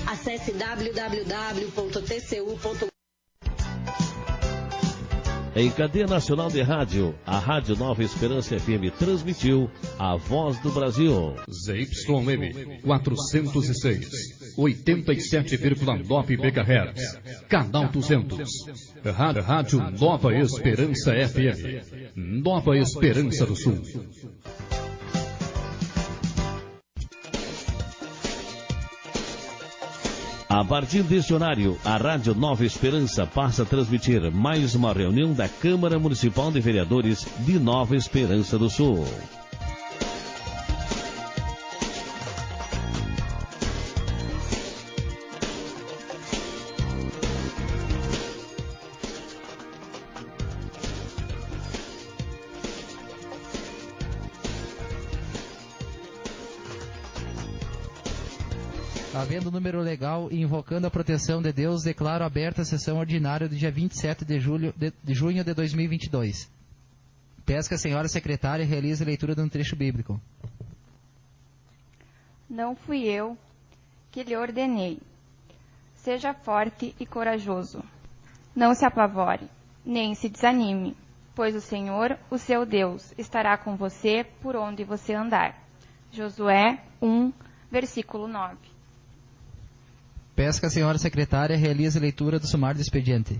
Acesse www.tcu.com. Em cadeia nacional de rádio, a Rádio Nova Esperança FM transmitiu A Voz do Brasil. ZYM 406, 87,9 MHz, canal 200. Rádio Nova Esperança FM, Nova Esperança do Sul. A partir deste horário, a Rádio Nova Esperança passa a transmitir mais uma reunião da Câmara Municipal de Vereadores de Nova Esperança do Sul. Havendo número legal e invocando a proteção de Deus, declaro aberta a sessão ordinária do dia 27 de junho de 2022. Peço que a senhora secretária realize a leitura de um trecho bíblico. Não fui eu que lhe ordenei. Seja forte e corajoso. Não se apavore, nem se desanime, pois o Senhor, o seu Deus, estará com você por onde você andar. Josué 1, versículo 9. Peço que a senhora secretária realize a leitura do sumário do expediente.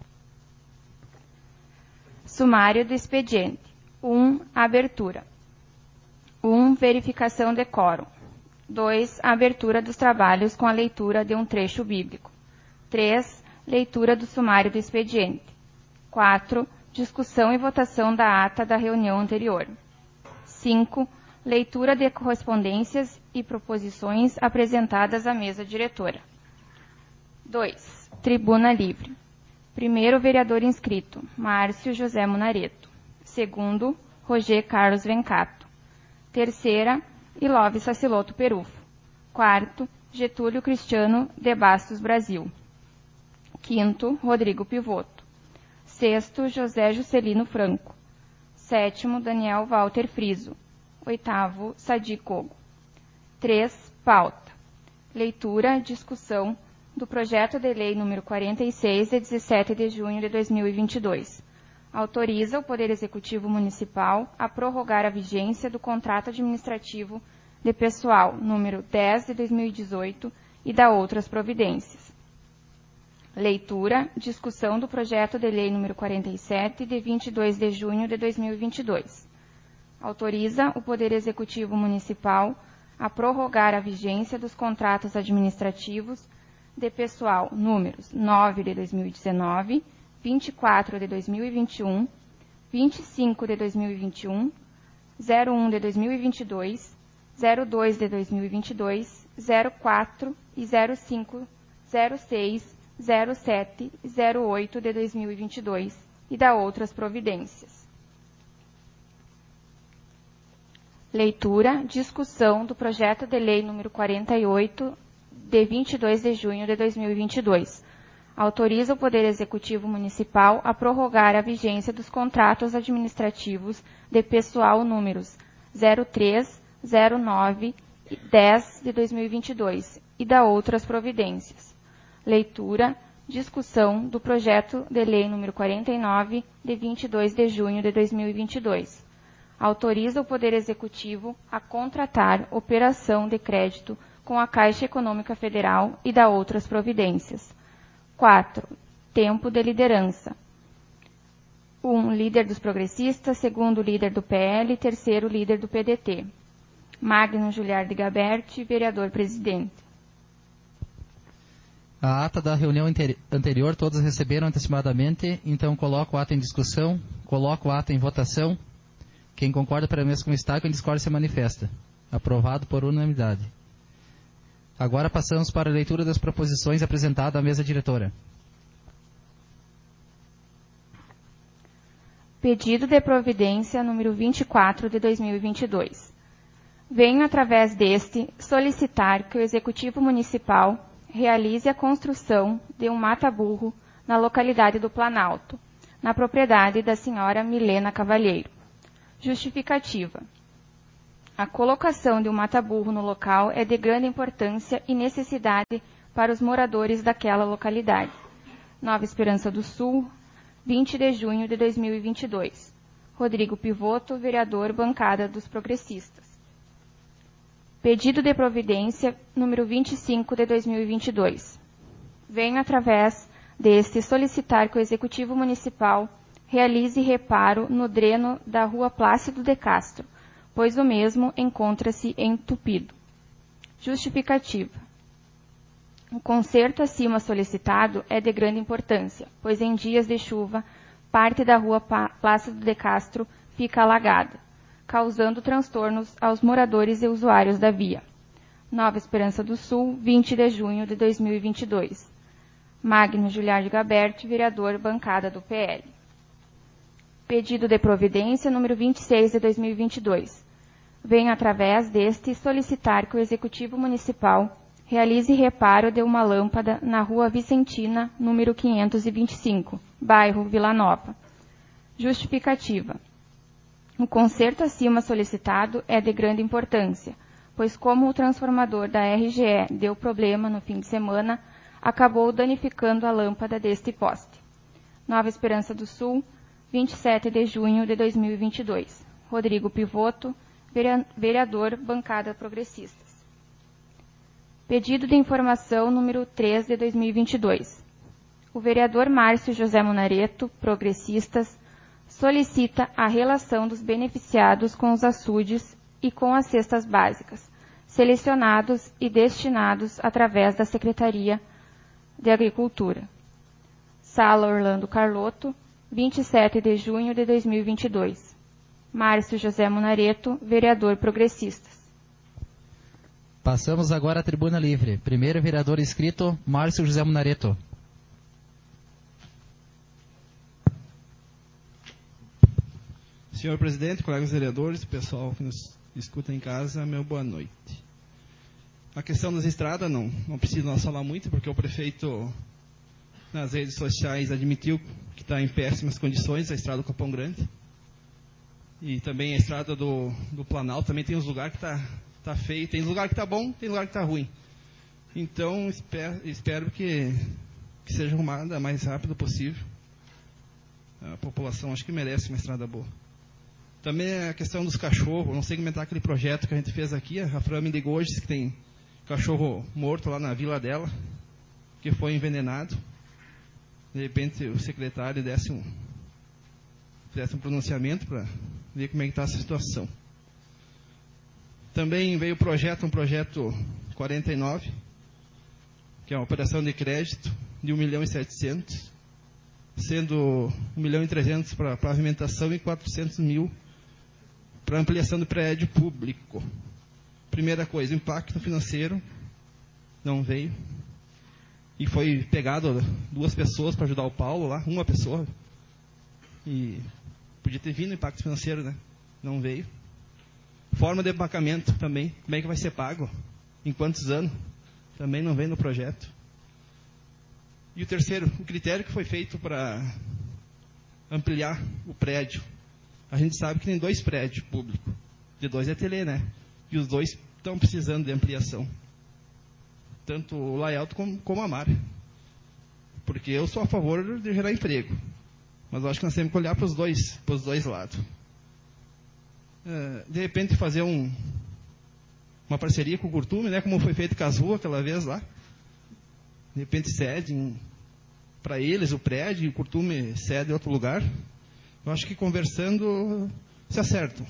Sumário do expediente. 1. Abertura. 1. Verificação de quórum. 2. Abertura dos trabalhos com a leitura de um trecho bíblico. 3. Leitura do sumário do expediente. 4. Discussão e votação da ata da reunião anterior. 5. Leitura de correspondências e proposições apresentadas à mesa diretora. 2. Tribuna livre. Primeiro vereador inscrito, Márcio José Munareto. Segundo, Roger Carlos Vencato. Terceira, Ilove Saciloto Perufo. Quarto, Getúlio Cristiano de Bastos Brasil. Quinto, Rodrigo Pivoto. Sexto, José Juscelino Franco. Sétimo, Daniel Walter Friso. Oitavo, Sadi Cogo. 3. Pauta. Leitura, discussão do projeto de lei número 46, de 17 de junho de 2022. Autoriza o Poder Executivo Municipal a prorrogar a vigência do contrato administrativo de pessoal número 10 de 2018 e da outras providências. Leitura, discussão do projeto de lei número 47, de 22 de junho de 2022. Autoriza o Poder Executivo Municipal a prorrogar a vigência dos contratos administrativos de pessoal números 9 de 2019, 24 de 2021, 25 de 2021, 01 de 2022, 02 de 2022, 04 e 05, 06, 07 e 08 de 2022 e da outras providências. Leitura, discussão do projeto de lei número 48, de 22 de junho de 2022. Autoriza o Poder Executivo Municipal a prorrogar a vigência dos contratos administrativos de pessoal números 03, 09 e 10 de 2022 e da outras providências. Leitura, discussão do projeto de lei número 49, de 22 de junho de 2022. Autoriza o Poder Executivo a contratar operação de crédito com a Caixa Econômica Federal e da outras providências. 4. Tempo de liderança. 1. Líder dos progressistas, segundo líder do PL, terceiro líder do PDT. Magno Juliardi Gaberti, vereador presidente. A ata da reunião anterior todos receberam antecipadamente, então coloco o ato em discussão, coloco o ato em votação. Quem concorda permanece como está, quem discorda se manifesta. Aprovado por unanimidade. Agora passamos para a leitura das proposições apresentadas à mesa diretora. Pedido de providência número 24 de 2022. Venho, através deste, solicitar que o Executivo Municipal realize a construção de um mata-burro na localidade do Planalto, na propriedade da senhora Milena Cavalheiro. Justificativa. A colocação de um mata-burro no local é de grande importância e necessidade para os moradores daquela localidade. Nova Esperança do Sul, 20 de junho de 2022. Rodrigo Pivoto, vereador, bancada dos progressistas. Pedido de providência número 25 de 2022. Venho, através deste, solicitar que o Executivo Municipal realize reparo no dreno da Rua Plácido de Castro, pois o mesmo encontra-se entupido. Justificativa. O conserto acima solicitado é de grande importância, pois em dias de chuva, parte da Rua Plácido de Castro fica alagada, causando transtornos aos moradores e usuários da via. Nova Esperança do Sul, 20 de junho de 2022. Magno Juliardo Gaberti, vereador, bancada do PL. Pedido de providência número 26 de 2022. Venho, através deste, solicitar que o Executivo Municipal realize reparo de uma lâmpada na Rua Vicentina, número 525, bairro Vila Nova. Justificativa. O conserto acima solicitado é de grande importância, pois como o transformador da RGE deu problema no fim de semana, acabou danificando a lâmpada deste poste. Nova Esperança do Sul, 27 de junho de 2022. Rodrigo Pivoto, vereador, bancada progressistas. Pedido de informação número 3 de 2022. O vereador Márcio José Munareto, progressistas, solicita a relação dos beneficiados com os açudes e com as cestas básicas, selecionados e destinados através da Secretaria de Agricultura. Sala Orlando Carlotto, 27 de junho de 2022. Márcio José Munareto, vereador progressistas. Passamos agora à tribuna livre. Primeiro vereador inscrito, Márcio José Munareto. Senhor presidente, colegas vereadores, pessoal que nos escuta em casa, meu boa noite. A questão das estradas não precisa nós falar muito, porque o prefeito nas redes sociais admitiu que está em péssimas condições a estrada do Capão Grande. E também a estrada do Planalto, também tem uns lugares que tá feio, tem lugar que tá bom, tem lugar que tá ruim. Então, espero que seja arrumada o mais rápido possível. A população acho que merece uma estrada boa. Também a questão dos cachorros, não sei comentar aquele projeto que a gente fez aqui, a Fran me ligou hoje, que tem cachorro morto lá na vila dela, que foi envenenado. De repente o secretário fizesse um pronunciamento para ver como é que está a situação. Também veio um projeto 49, que é uma operação de crédito de 1.700.000, sendo 1.300.000 para pavimentação e 400.000 para ampliação do prédio público. Primeira coisa, impacto financeiro, não veio. E foi pegado 2 pessoas para ajudar o Paulo lá, uma pessoa. E podia ter vindo impacto financeiro, né? Não veio. Forma de pagamento também, como é que vai ser pago? Em quantos anos? Também não veio no projeto. E o terceiro, o critério que foi feito para ampliar o prédio. A gente sabe que tem 2 prédios públicos. De 2 é tele, né? E os 2 estão precisando de ampliação. Tanto o Laelto como a Mara. Porque eu sou a favor de gerar emprego. Mas eu acho que nós temos que olhar para os dois lados. De repente fazer uma parceria com o Curtume, né, como foi feito com as ruas aquela vez lá. De repente cede para eles o prédio e o Curtume cede em outro lugar. Eu acho que conversando se acertam.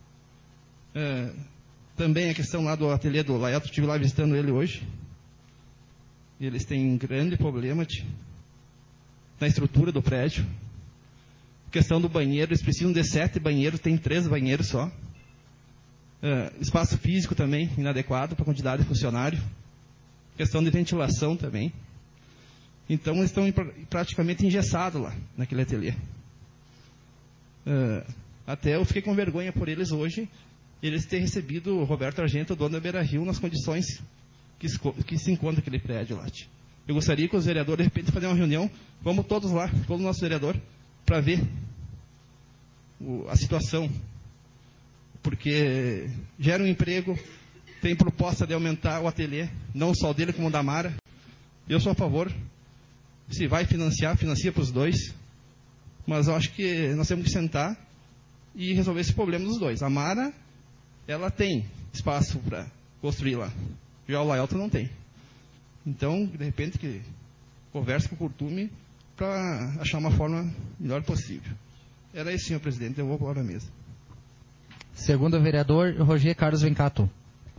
Também a questão lá do ateliê do Laelto, estive lá visitando ele hoje. E eles têm um grande problema na estrutura do prédio. Questão do banheiro, eles precisam de 7 banheiros, tem 3 banheiros só. Espaço físico também inadequado para a quantidade de funcionário. Questão de ventilação também. Então eles estão praticamente engessados lá, naquele ateliê. Até eu fiquei com vergonha por eles hoje, eles terem recebido o Roberto Argento, dono da Beira Rio, nas condições que se encontra aquele prédio lá. Eu gostaria que os vereadores, de repente, fazer uma reunião, vamos todos lá, todo o nosso vereador, para ver a situação. porque gera um emprego, tem proposta de aumentar o ateliê, não só o dele como o da Mara. Eu sou a favor. Se vai financiar, financia para os dois. Mas eu acho que nós temos que sentar e resolver esse problema dos dois. A Mara, ela tem espaço para construir lá. Já o Laelto não tem. Então, de repente, que converse com o Curtume para achar uma forma melhor possível. Era isso, senhor presidente. Eu vou para a mesa. Segundo vereador, Roger Carlos Vencato.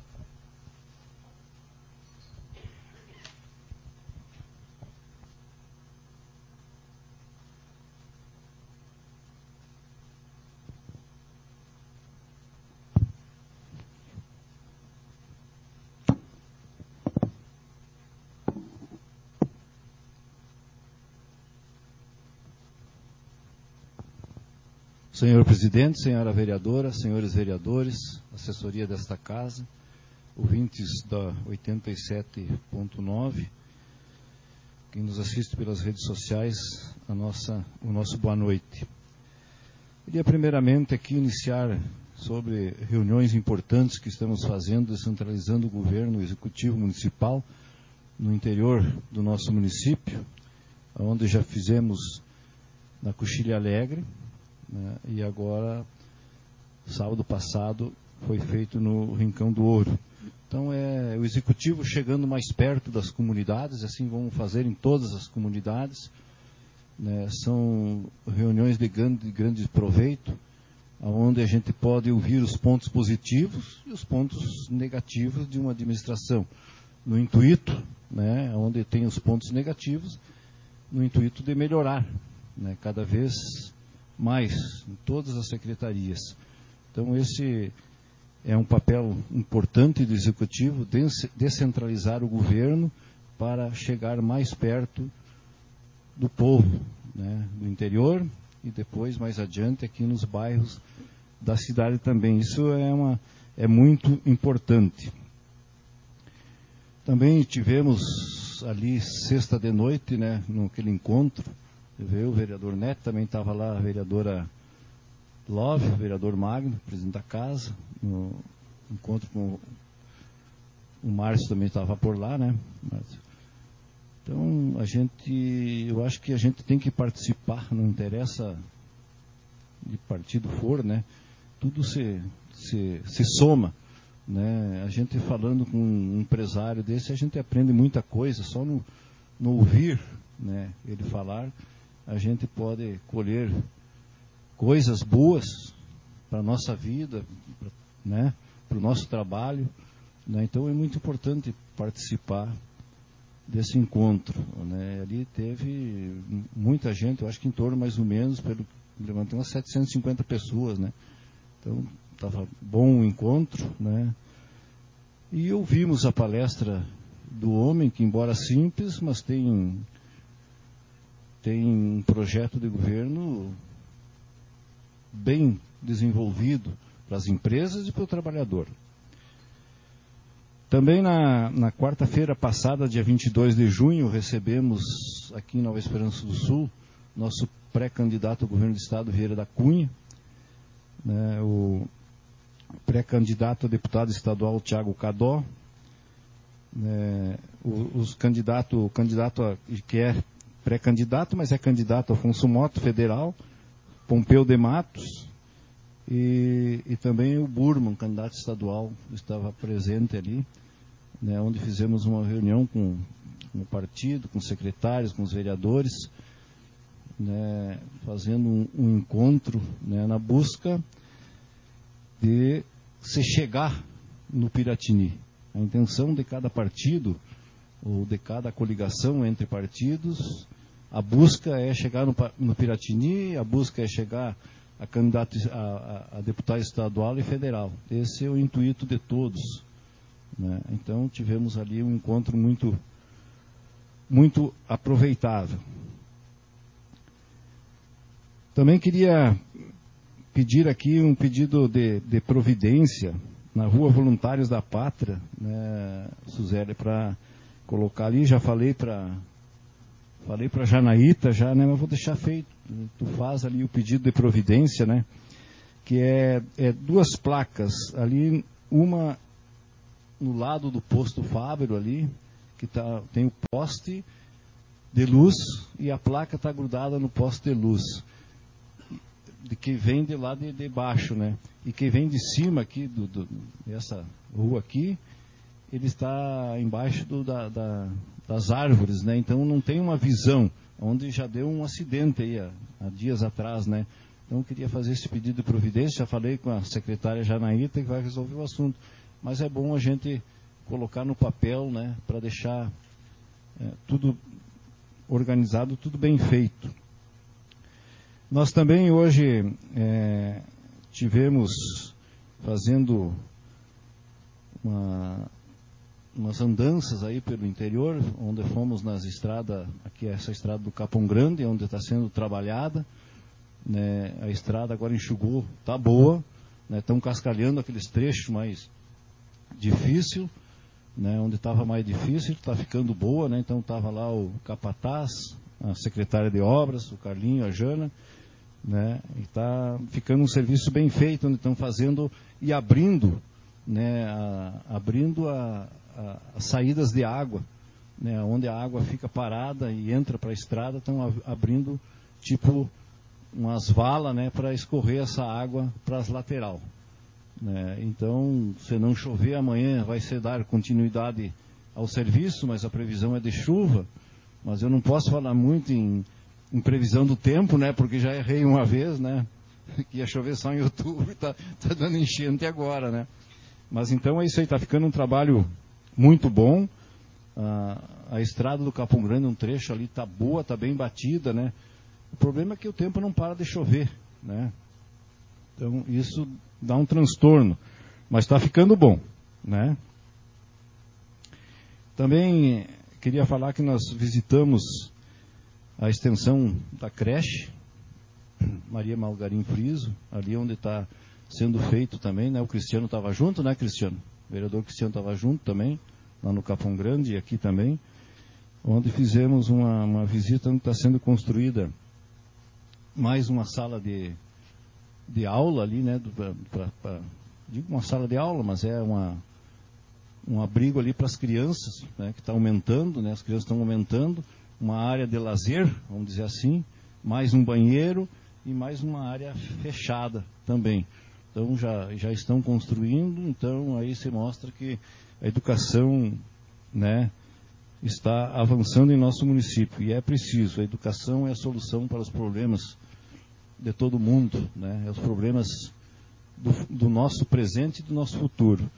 Senhor presidente, senhora vereadora, senhores vereadores, assessoria desta casa, ouvintes da 87.9, quem nos assiste pelas redes sociais, o nosso boa noite. Queria primeiramente aqui iniciar sobre reuniões importantes que estamos fazendo, descentralizando o governo executivo municipal no interior do nosso município, onde já fizemos na Coxilha Alegre, né, e agora, sábado passado, foi feito no Rincão do Ouro. Então, é o executivo chegando mais perto das comunidades, assim vamos fazer em todas as comunidades, né, são reuniões de grande proveito, onde a gente pode ouvir os pontos positivos e os pontos negativos de uma administração, no intuito, né, onde tem os pontos negativos, no intuito de melhorar, né, cada vez mais em todas as secretarias. Então, esse é um papel importante do executivo, descentralizar o governo para chegar mais perto do povo, né, do interior e depois, mais adiante, aqui nos bairros da cidade também. Isso é muito importante. Também tivemos ali sexta de noite, né, naquele encontro, o vereador Neto, também estava lá a vereadora Love, o vereador Magno, presidente da casa, no encontro com o Márcio também estava por lá, né, Márcio? Então, eu acho que a gente tem que participar, não interessa de partido for, né, tudo se soma, né, a gente falando com um empresário desse, a gente aprende muita coisa, só no ouvir, né, ele falar, a gente pode colher coisas boas para a nossa vida, né, para o nosso trabalho, né, então é muito importante participar desse encontro, né. Ali teve muita gente, eu acho que em torno mais ou menos, levantei umas 750 pessoas, né, então estava bom o encontro, né, e ouvimos a palestra do homem, que embora simples, mas tem um projeto de governo bem desenvolvido para as empresas e para o trabalhador. Também na quarta-feira passada, dia 22 de junho, recebemos aqui em Nova Esperança do Sul, nosso pré-candidato ao governo do estado, Vieira da Cunha, né, o pré-candidato a deputado estadual, Thiago Cadó, né, o candidato que é pré-candidato, mas é candidato Afonso Mota, federal, Pompeu de Matos, e também o Burman, candidato estadual, estava presente ali, né, onde fizemos uma reunião com o partido, com os secretários, com os vereadores, né, fazendo um encontro, né, na busca de se chegar no Piratini. A intenção de cada partido, ou de cada coligação entre partidos, a busca é chegar no Piratini, a busca é chegar a candidato a deputado estadual e federal. Esse é o intuito de todos, né? Então tivemos ali um encontro muito aproveitável. Também queria pedir aqui um pedido de providência na Rua Voluntários da Pátria, né, Suzeli, para colocar ali. Já falei para Janaíta, já, né, mas vou deixar feito. Tu faz ali o pedido de providência, né, que é duas placas ali, uma no lado do posto Fábio ali, que tem o poste de luz e a placa está grudada no poste de luz, que vem de lá de baixo, né? E que vem de cima aqui, dessa rua aqui, ele está embaixo das árvores, né? Então não tem uma visão, onde já deu um acidente aí há dias atrás, né? Então eu queria fazer esse pedido de providência, já falei com a secretária Janaíta que vai resolver o assunto. Mas é bom a gente colocar no papel, né, para deixar tudo organizado, tudo bem feito. Nós também hoje tivemos fazendo umas andanças aí pelo interior, onde fomos nas estradas, aqui essa estrada do Capão Grande, onde está sendo trabalhada, né, a estrada agora enxugou, está boa, né, estão cascalhando aqueles trechos mais difícil, né, onde estava mais difícil, está ficando boa, né, então estava lá o capataz, a secretária de obras, o Carlinho, a Jana, né, e está ficando um serviço bem feito, onde estão fazendo e abrindo, né, as saídas de água, né, onde a água fica parada e entra para a estrada, estão abrindo tipo umas valas, né, para escorrer essa água para as lateral. Então, se não chover amanhã, vai ser dar continuidade ao serviço, mas a previsão é de chuva. Mas eu não posso falar muito em previsão do tempo, né? Porque já errei uma vez, né? Que ia chover só em outubro, tá dando enchente agora, né? Mas então é isso aí, tá ficando um trabalho muito bom. A estrada do Capão Grande, um trecho ali, tá boa, tá bem batida, né? O problema é que o tempo não para de chover, né? Então, isso dá um transtorno, mas está ficando bom, né? Também queria falar que nós visitamos a extensão da creche Maria Malgarim Friso, ali onde está sendo feito também, né? O Cristiano estava junto, né, Cristiano? O vereador Cristiano estava junto também, lá no Capão Grande e aqui também, onde fizemos uma visita onde está sendo construída mais uma sala de aula ali, né, digo uma sala de aula, mas é um abrigo ali para as crianças, né, que está aumentando, né, as crianças estão aumentando, uma área de lazer, vamos dizer assim, mais um banheiro e mais uma área fechada também. Então já estão construindo, então aí se mostra que a educação, né, está avançando em nosso município, e é preciso, a educação é a solução para os problemas de todo mundo, né? É os problemas do nosso presente e do nosso futuro.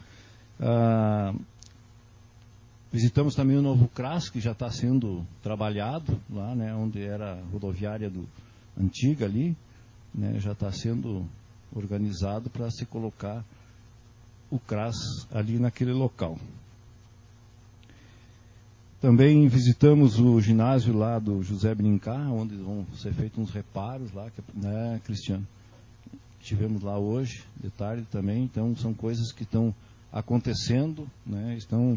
Visitamos também o novo CRAS, que já está sendo trabalhado lá, né? Onde era a rodoviária antiga ali, né? Já está sendo organizado para se colocar o CRAS ali naquele local. Também visitamos o ginásio lá do José Brincar, onde vão ser feitos uns reparos lá, né, Cristiano? Estivemos lá hoje, de tarde também, então são coisas que estão acontecendo, né, estão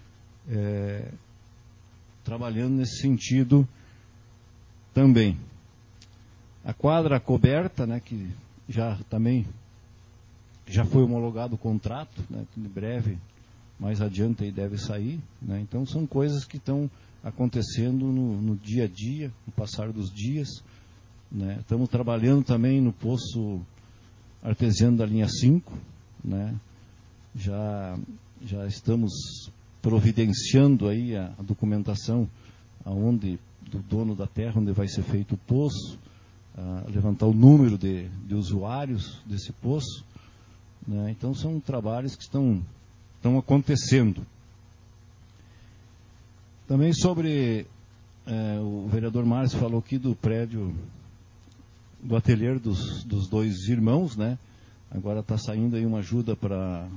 trabalhando nesse sentido também. A quadra coberta, né, que também já foi homologado o contrato, né, que em breve, mais adiante aí deve sair, né? Então são coisas que estão acontecendo no dia a dia, no passar dos dias, né? Estamos trabalhando também no poço artesiano da linha 5, né? Já estamos providenciando aí a documentação do dono da terra, onde vai ser feito o poço, levantar o número de usuários desse poço, né? Então são trabalhos que estão acontecendo. Também sobre o vereador Márcio falou aqui do prédio do ateliê dos dois irmãos, né? Agora está saindo aí uma ajuda para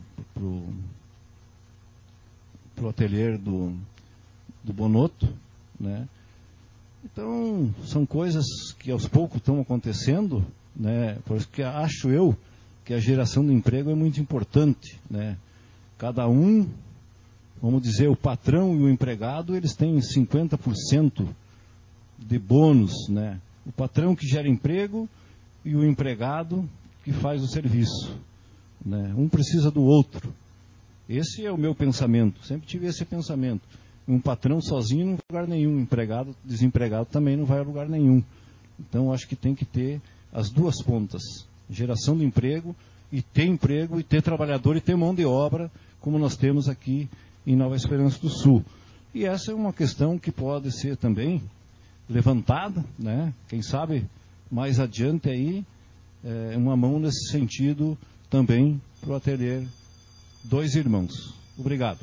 o ateliê do Bonotto, né? Então são coisas que aos poucos estão acontecendo, né? Por isso que acho eu que a geração de emprego é muito importante, né? Cada um, vamos dizer, o patrão e o empregado, eles têm 50% de bônus, né? O patrão que gera emprego e o empregado que faz o serviço, né? Um precisa do outro. Esse é o meu pensamento, sempre tive esse pensamento. Um patrão sozinho não vai a lugar nenhum, empregado, desempregado também não vai a lugar nenhum. Então, acho que tem que ter as duas pontas, geração de emprego e ter trabalhador e ter mão de obra, como nós temos aqui em Nova Esperança do Sul. E essa é uma questão que pode ser também levantada, né? Quem sabe mais adiante aí, uma mão nesse sentido também para atender 2 irmãos. Obrigado.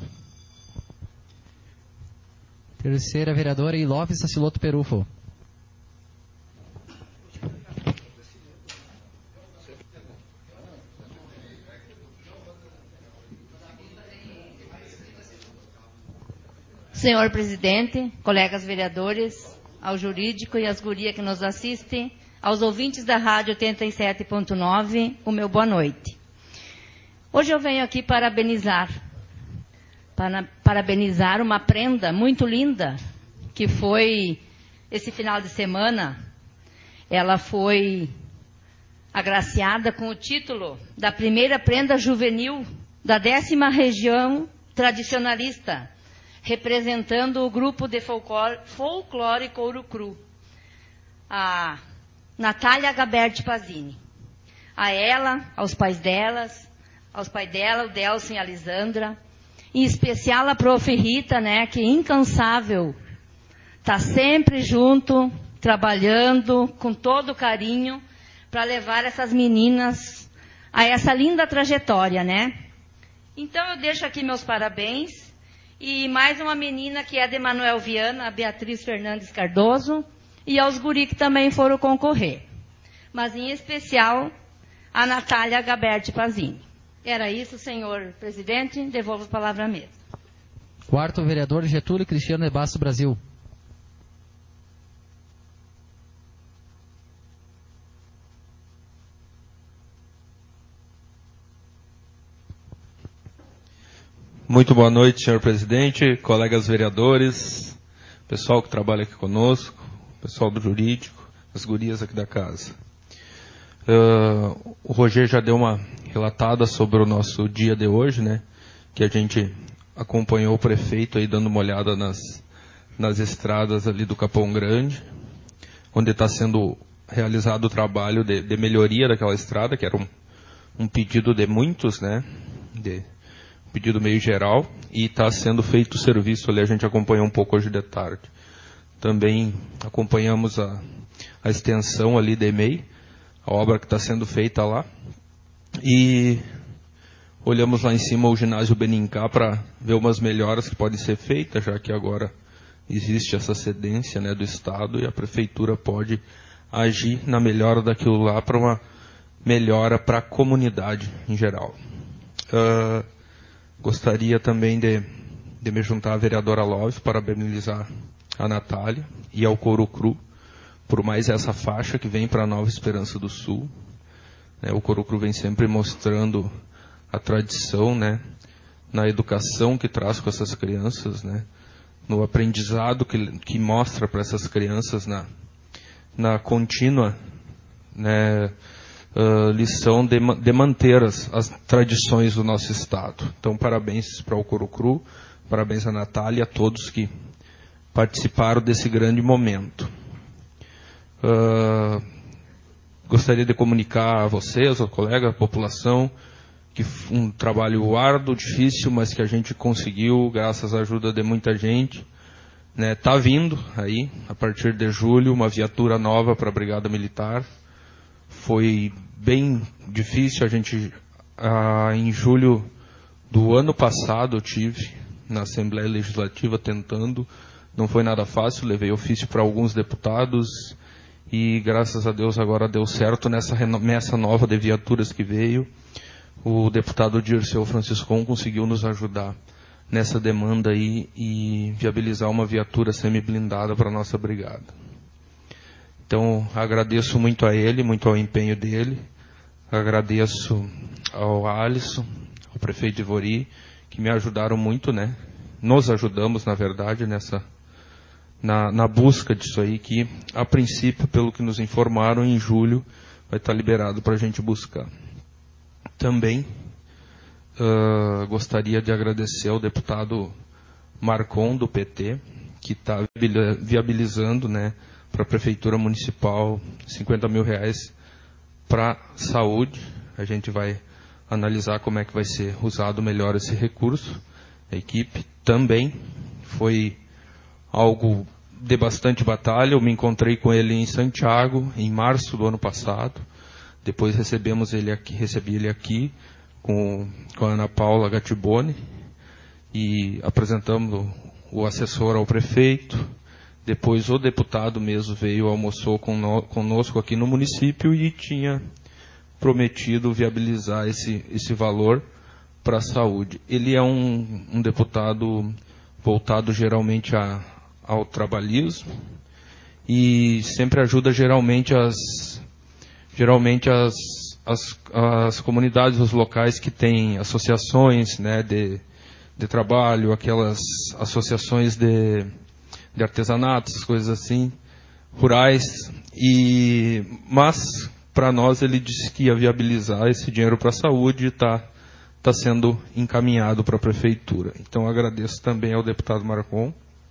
Terceira vereadora, Ilóvis Saciloto Perufo. Senhor presidente, colegas vereadores, ao jurídico e às gurias que nos assistem, aos ouvintes da Rádio 87.9, o meu boa noite. Hoje eu venho aqui parabenizar uma prenda muito linda, que foi esse final de semana. Ela foi agraciada com o título da primeira prenda juvenil da 10ª região tradicionalista, representando o grupo de folclore Couro Cru, a Natália Gaberti Pazini. A ela, aos pais dela, o Delson e a Lisandra, em especial a prof. Rita, né, que incansável, está sempre junto, trabalhando com todo carinho, para levar essas meninas a essa linda trajetória, né? Então eu deixo aqui meus parabéns. E mais uma menina que é de Manuel Viana, a Beatriz Fernandes Cardoso, e aos guri que também foram concorrer. Mas em especial a Natália Gaberti Pazini. Era isso, senhor presidente. Devolvo a palavra à mesa. Quarto vereador, Getúlio Cristiano de Basso Brasil. Muito boa noite, senhor presidente, colegas vereadores, pessoal que trabalha aqui conosco, pessoal do jurídico, as gurias aqui da casa. O Roger já deu uma relatada sobre o nosso dia de hoje, né? Que a gente acompanhou o prefeito aí dando uma olhada nas estradas ali do Capão Grande, onde está sendo realizado o trabalho de melhoria daquela estrada, que era um pedido de muitos, né? Pedido meio geral, e está sendo feito o serviço ali, a gente acompanhou um pouco hoje de tarde. Também acompanhamos a extensão ali de EMEI, a obra que está sendo feita lá, e olhamos lá em cima o ginásio Benincá para ver umas melhoras que podem ser feitas, já que agora existe essa cedência, né, do Estado, e a Prefeitura pode agir na melhora daquilo lá para uma melhora para a comunidade em geral. Gostaria também de me juntar à vereadora Love, parabenizar a Natália e ao Couro Cru por mais essa faixa que vem para a Nova Esperança do Sul. O Couro Cru vem sempre mostrando a tradição, né, na educação que traz com essas crianças, né, no aprendizado que mostra para essas crianças na contínua, né, lição de manter as tradições do nosso Estado. Então, parabéns para o Couro Cru, parabéns a Natália e a todos que participaram desse grande momento. Gostaria de comunicar a vocês, ao colega, a população, que um trabalho árduo, difícil, mas que a gente conseguiu, graças à ajuda de muita gente. Está vindo aí, a partir de julho, uma viatura nova para a Brigada Militar. Foi bem difícil, em julho do ano passado eu tive na Assembleia Legislativa tentando, não foi nada fácil, levei ofício para alguns deputados e graças a Deus agora deu certo nessa nova de viaturas que veio. O deputado Dirceu Franciscon conseguiu nos ajudar nessa demanda aí e viabilizar uma viatura semi-blindada para a nossa brigada. Então, agradeço muito a ele, muito ao empenho dele. Agradeço ao Alisson, ao prefeito Ivori, que me ajudaram muito, né? Nos ajudamos, na verdade, na busca disso aí, que, a princípio, pelo que nos informaram, em julho, vai estar liberado para a gente buscar. Também gostaria de agradecer ao deputado Marcon, do PT, que está viabilizando, né, para a Prefeitura Municipal R$50 mil para saúde. A gente vai analisar como é que vai ser usado melhor esse recurso. A equipe também foi algo de bastante batalha. Eu me encontrei com ele em Santiago, em março do ano passado. Depois recebi ele aqui com a Ana Paula Gattiboni e apresentamos o assessor ao prefeito. Depois o deputado mesmo veio, almoçou conosco aqui no município e tinha prometido viabilizar esse valor para a saúde. Ele é um deputado voltado geralmente ao trabalhismo e sempre ajuda geralmente as comunidades, os locais que têm associações, né, de trabalho, aquelas associações de artesanato, essas coisas assim, rurais. Mas para nós ele disse que ia viabilizar esse dinheiro para a saúde e está sendo encaminhado para a prefeitura. Então agradeço também ao deputado Marcon,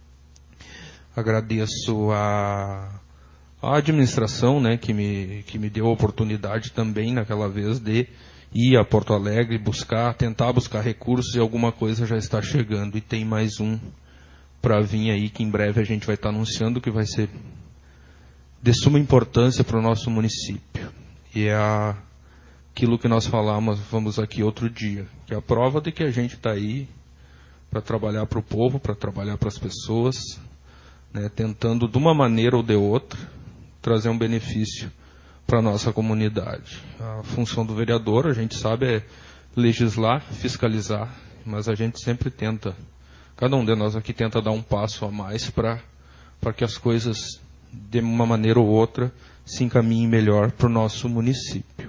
agradeço a administração, né, que me deu a oportunidade também naquela vez de ir a Porto Alegre, tentar buscar recursos, e alguma coisa já está chegando. E tem mais um para vir aí, que em breve a gente vai estar anunciando, que vai ser de suma importância para o nosso município. E é aquilo que nós vamos aqui outro dia, que é a prova de que a gente está aí para trabalhar para o povo, para trabalhar para as pessoas, né, tentando de uma maneira ou de outra trazer um benefício para a nossa comunidade. A função do vereador, a gente sabe, é legislar, fiscalizar, mas a gente sempre tenta, cada um de nós aqui tenta dar um passo a mais para que as coisas, de uma maneira ou outra, se encaminhem melhor para o nosso município.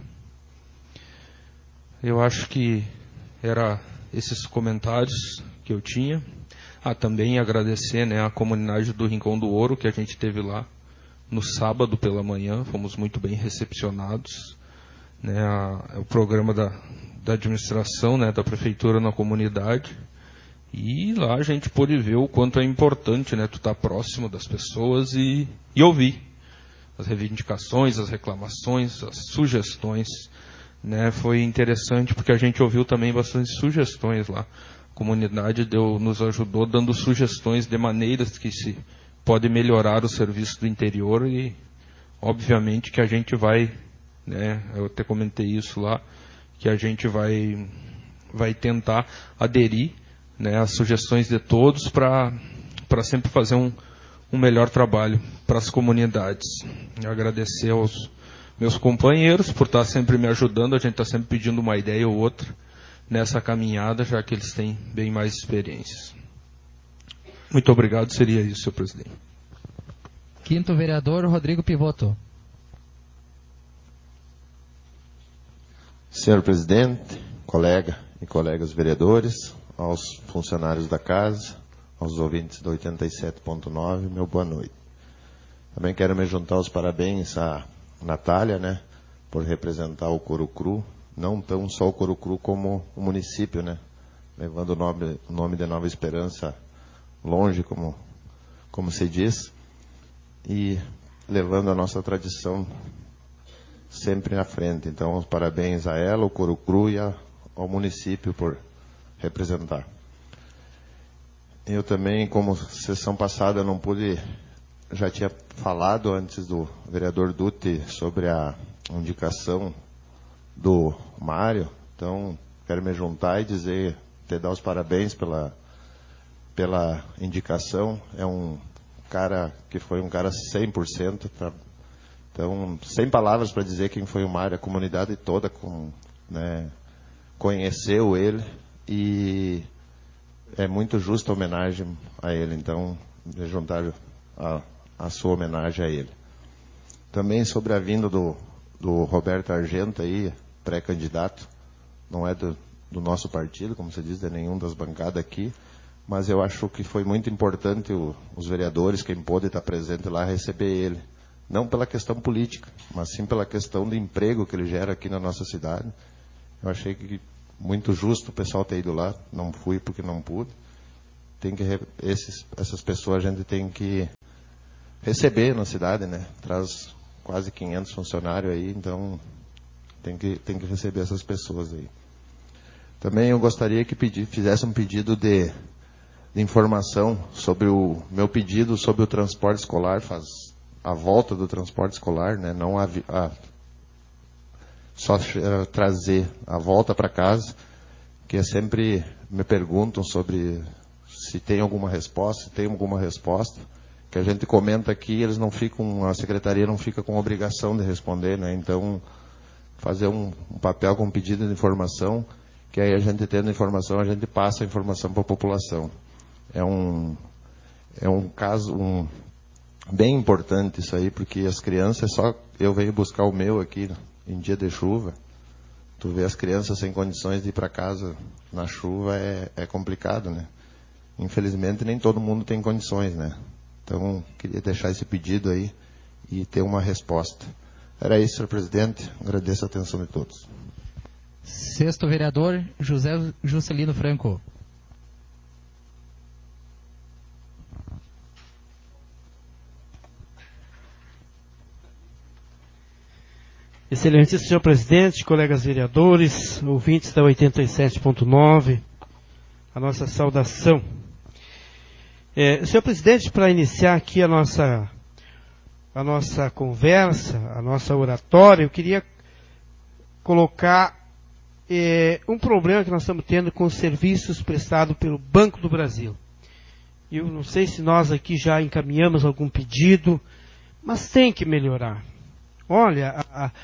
Eu acho que era esses comentários que eu tinha. Também agradecer, né, a comunidade do Rincão do Ouro, que a gente teve lá no sábado pela manhã, fomos muito bem recepcionados, né, o programa da administração, né, da prefeitura na comunidade, e lá a gente pôde ver o quanto é importante, né, tu estar próximo das pessoas e ouvir as reivindicações, as reclamações, as sugestões, né. Foi interessante porque a gente ouviu também bastante sugestões lá. A comunidade nos ajudou dando sugestões de maneiras que se pode melhorar o serviço do interior, e obviamente que a gente vai, né, eu até comentei isso lá, que a gente vai tentar aderir, né, às sugestões de todos para sempre fazer um melhor trabalho para as comunidades. Eu agradecer aos meus companheiros por estar sempre me ajudando, a gente está sempre pedindo uma ideia ou outra nessa caminhada, já que eles têm bem mais experiências. Muito obrigado, seria isso, senhor presidente. Quinto vereador, Rodrigo Pivotto. Senhor presidente, colega e colegas vereadores, aos funcionários da casa, aos ouvintes do 87.9, meu boa noite. Também quero me juntar aos parabéns à Natália, né, por representar o Couro Cru, não tão só o Couro Cru como o município, né, levando o nome de Nova Esperança longe, como se diz, e levando a nossa tradição sempre na frente. Então, os parabéns a ela, ao Couro Cru e ao município por representar. Eu também, como sessão passada, não pude, já tinha falado antes do vereador Dutti sobre a indicação do Mário, então quero me juntar e dar os parabéns pela indicação. É um cara que foi um cara 100%, então, sem palavras para dizer quem foi o Mário, a comunidade toda conheceu ele, e é muito justa a homenagem a ele, então, de juntar a sua homenagem a ele. Também sobre a vinda do Roberto Argento aí, pré-candidato, não é do nosso partido, como se diz, de nenhum das bancadas aqui, mas eu acho que foi muito importante os vereadores, quem pôde estar presente lá, receber ele. não pela questão política, mas sim pela questão do emprego que ele gera aqui na nossa cidade. Eu achei que muito justo o pessoal ter ido lá, não fui porque não pude. Essas pessoas a gente tem que receber na cidade, né? Traz quase 500 funcionários aí, então tem que receber essas pessoas aí. Também eu gostaria que fizesse um pedido de informação sobre o meu pedido sobre o transporte escolar, faz a volta do transporte escolar, né? Não só trazer a volta para casa, que sempre me perguntam sobre se tem alguma resposta, se tem alguma resposta, que a gente comenta aqui, eles não ficam, a secretaria não fica com obrigação de responder, né? Então, fazer um papel com pedido de informação, que aí a gente tendo informação, a gente passa a informação para a população. É um caso bem importante isso aí, porque as crianças, só eu venho buscar o meu aqui em dia de chuva, tu vê as crianças sem condições de ir para casa na chuva, é complicado, né? Infelizmente nem todo mundo tem condições, né? Então, queria deixar esse pedido aí e ter uma resposta. Era isso, senhor presidente. Agradeço a atenção de todos. Sexto vereador, José Juscelino Franco. Excelente senhor presidente, colegas vereadores, ouvintes da 87.9, a nossa saudação. Senhor presidente, para iniciar aqui a nossa conversa, a nossa oratória, eu queria colocar um problema que nós estamos tendo com os serviços prestados pelo Banco do Brasil. Eu não sei se nós aqui já encaminhamos algum pedido, mas tem que melhorar. Olha,